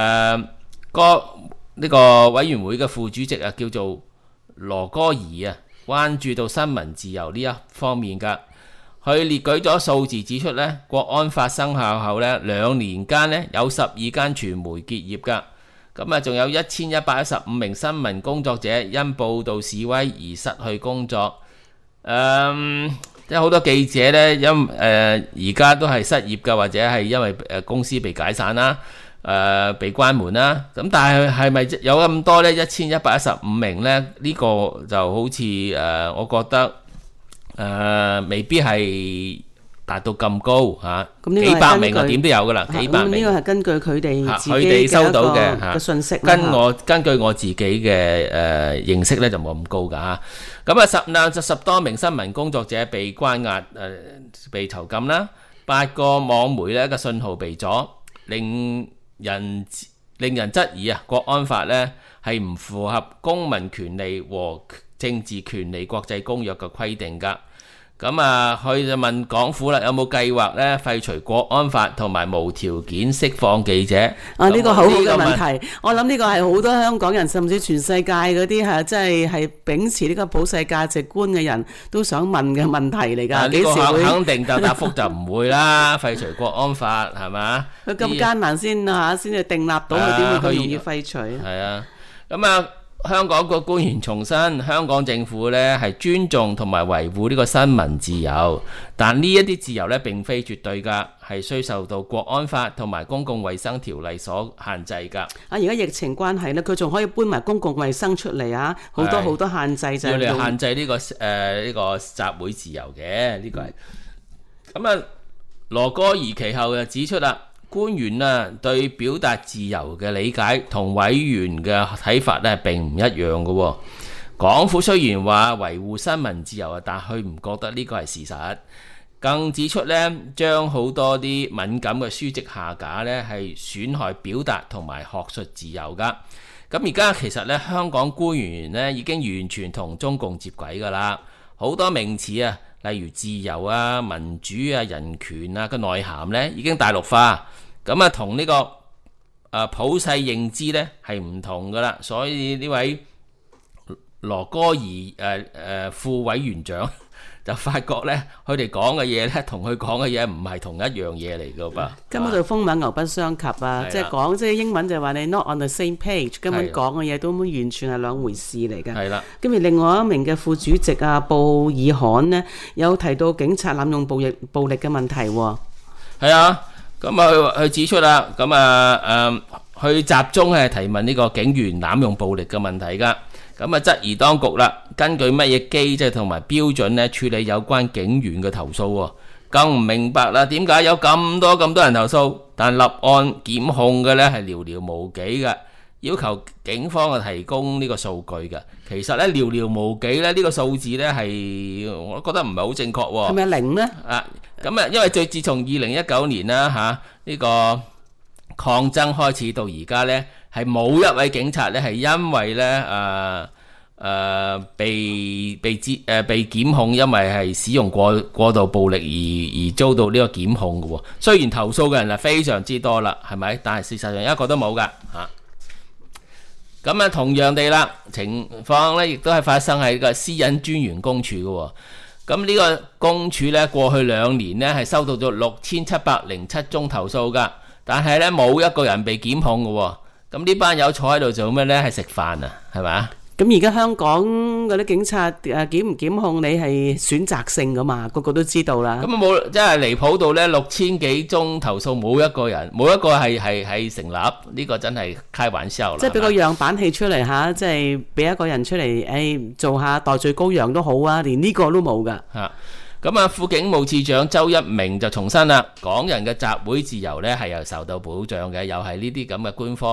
呢個委員會嘅副主席叫做羅哥儀關注到新聞自由呢一方面㗎。佢列舉咗數字指出呢，國安法生效後呢2年間呢，有12間傳媒結業㗎。咁仲有1115名新聞工作者因報導示威而失去工作。即係好多記者呢，而家都係失業㗎，或者係因為公司被解散啦，被關門啦。咁但係係咪有咁多呢？1115名呢，呢個就好似我覺得未必係達到咁高嚇，幾百名點都有噶啦，幾百名。 呢個係根據佢哋自己收到嘅信息。 根據我自己嘅認識咧，就冇咁高噶嚇。咁10多名新聞工作者被關押被囚禁啦，8個網媒咧嘅信號被阻，令人質疑國安法咧係唔符合公民權利和政治權利國際公約嘅規定㗎。咁佢就問港府啦，有冇計劃咧廢除國安法同埋無條件釋放記者？ 呢個好好嘅問題，我諗呢個係好多香港人甚至全世界嗰啲即係秉持呢個普世價值觀嘅人都想問嘅問題嚟㗎。 呢個肯定就答覆就唔會啦，廢除國安法係嘛？ 佢咁艱難先至訂立到，佢點會咁容易廢除？ 係啊，香港個官員重申，香港政府呢係尊重同埋維護呢個新聞自由，但呢一啲自由呢並非絕對㗎，係需受到國安法同埋公共衛生條例所限制㗎。 而家疫情關係呢，佢仲可以搬埋公共衛生出嚟啊！好多限制就係要嚟限制呢個集會自由嘅，呢個係咁羅哥儀其後就指出啦。官員對表達自由嘅理解同委員嘅睇法咧並唔一樣嘅。港府雖然話維護新聞自由，但佢唔覺得呢個係事實。更指出咧，將好多啲敏感嘅書籍下架咧係損害表達同埋學術自由㗎。咁而家其實咧，香港官員咧已經完全同中共接軌㗎啦。好多名詞例如自由民主人權嘅內涵咧已經大陸化。咁同呢個普世認知咧係唔同噶啦，所以呢位羅哥儀副委員長就發覺咧，佢哋講嘅嘢咧同佢講嘅嘢唔係同一樣嘢嚟噶噃， 根本就風馬牛不相及即係英文就話你 not on the same page， 根本講嘅嘢都完全係兩回事嚟嘅。係啦，跟住另外一名嘅副主席布爾罕呢，有提到警察濫用暴力嘅問題喎。 係啊。 咁啊，佢指出啦，咁啊去集中係提問呢個警員濫用暴力嘅問題噶。咁啊，質疑當局啦，根據乜嘢機制同埋標準咧處理有關警員嘅投訴喎？更唔明白啦，點解有咁多人投訴，但立案檢控嘅咧係寥寥無幾嘅？要求警方啊提供呢個數據嘅，其實咧寥寥無幾咧呢個數字咧係我覺得唔係好正確喎。 係咪零呢？ 咁啊，因為自從2019年啦呢個抗爭開始到而家咧，係冇一位警察咧係因為咧被檢控，因為係使用過度暴力而遭到呢個檢控嘅喎。雖然投訴嘅人係非常之多啦，係咪？但係事實上一個都冇㗎嚇。咁啊，同樣地啦，情況咧亦都係發生喺個私隱專員公署嘅喎。咁呢個公署咧過去2年咧係收到咗6707宗投訴㗎，但係咧冇一個人被檢控嘅喎。咁呢班友坐喺度做咩咧？係食飯啊，係咪？ 咁而家香港嗰啲警察檢唔檢控你係選擇性噶嘛，個個都知道啦。咁啊冇，真係離譜到咧6000幾宗投訴冇一個係成立，呢個真係開玩笑啦。 即係俾個樣板戲出嚟嚇，即係俾一個人出嚟，做下代罪羔羊都好啊，連呢個都冇噶嚇。咁啊，副警務處長周一鳴就重申啦，港人嘅集會自由咧係又受到保障嘅，又係呢啲咁嘅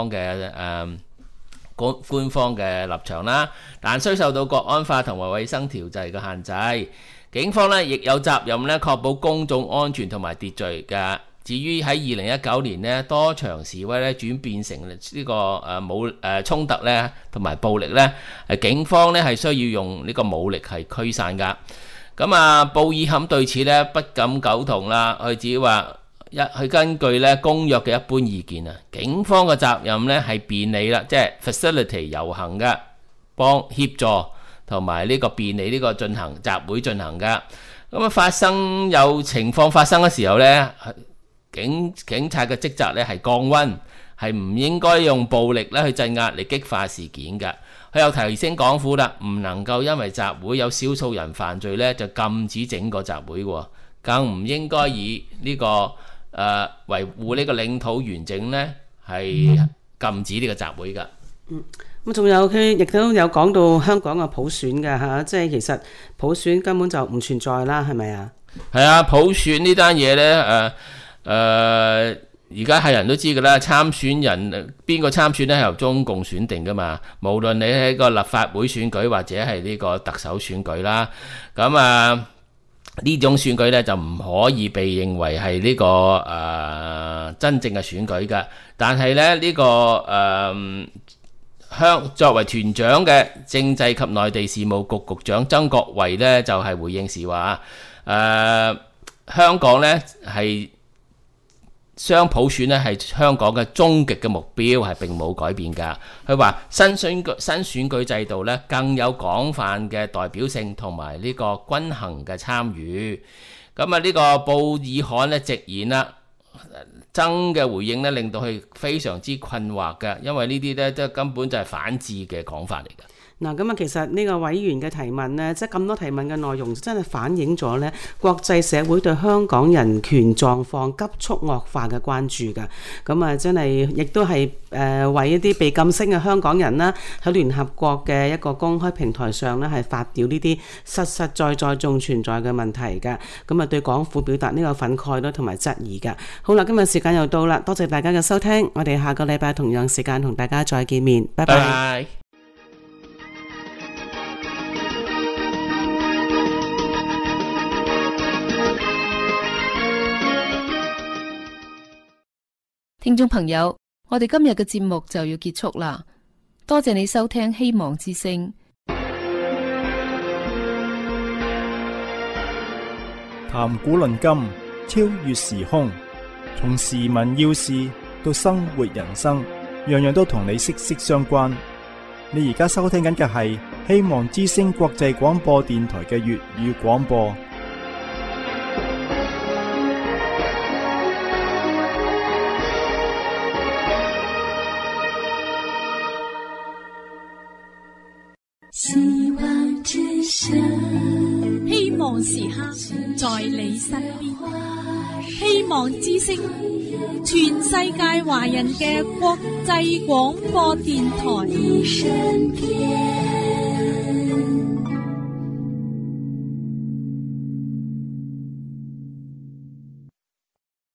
官方嘅立場啦，但需受到國安法同埋衛生條例嘅限制。警方咧亦有責任咧確保公眾安全同埋秩序嘅。至於喺2019年呢，多場示威咧轉變成呢個衝突咧同埋暴力咧，警方咧係需要用呢個武力係驅散噶。咁啊，布爾坎對此咧不敢苟同啦，佢只話佢根據咧公約嘅一般意見啊，警方嘅責任咧係便利啦，即係 facilitate 遊行嘅，幫協助同埋呢個便利呢個進行集會進行嘅。咁啊，有情況發生嘅時候咧，警察嘅職責咧係降溫，係唔應該用暴力咧去鎮壓嚟激化事件嘅。佢又提醒港府啦，唔能夠因為集會有少數人犯罪咧就禁止整個集會喎，更唔應該以呢個維護呢個領土完整呢係禁止呢個集會㗎。 咁仲有佢亦都有講到香港嘅普選㗎嚇，即係其實普選根本就唔存在啦，係咪啊？ 係啊，普選呢單嘢呢，而家係人都知㗎啦，參選人邊個參選呢係由中共選定㗎嘛，無論你喺個立法會選舉或者係呢個特首選舉啦，咁啊。呢種選舉咧就唔可以被認為係呢個真正嘅選舉㗎，但係咧呢個作為團長嘅政制及內地事務局局長曾國衛咧就係回應時話香港咧係雙普選咧係香港嘅終極嘅目標，係並冇改變㗎。佢話新選舉制度咧更有廣泛嘅代表性同埋呢個均衡嘅參與。咁啊呢個布爾罕咧直言啦，曾嘅回應咧令到佢非常之困惑嘅，因為呢啲咧即係根本就係反智嘅講法嚟㗎。 嗱，咁啊，其實呢個委員嘅提問呢，即係咁多提問嘅內容，真係反映咗呢國際社會對香港人權狀況急速惡化嘅關注㗎。咁啊，真係亦都係為一啲被禁聲嘅香港人啦，喺聯合國嘅一個公開平台上呢，係發表呢啲實在仲存在嘅問題㗎。咁啊，對港府表達呢個憤慨啦，同埋質疑㗎。好啦，今日時間又到啦，多謝大家嘅收聽，我哋下個禮拜同樣時間同大家再見面，拜拜。 聽眾朋友，我哋今日嘅節目就要結束啦，多謝你收聽希望之聲。 談古論今，超越時空，從時聞要事到生活人生，樣樣都同你息息相關。你而家收聽緊嘅係希望之聲國際廣播電台嘅粵語廣播。 希望之聲，希望時刻在你身邊。希望之聲，全世界華人嘅國際廣播電台。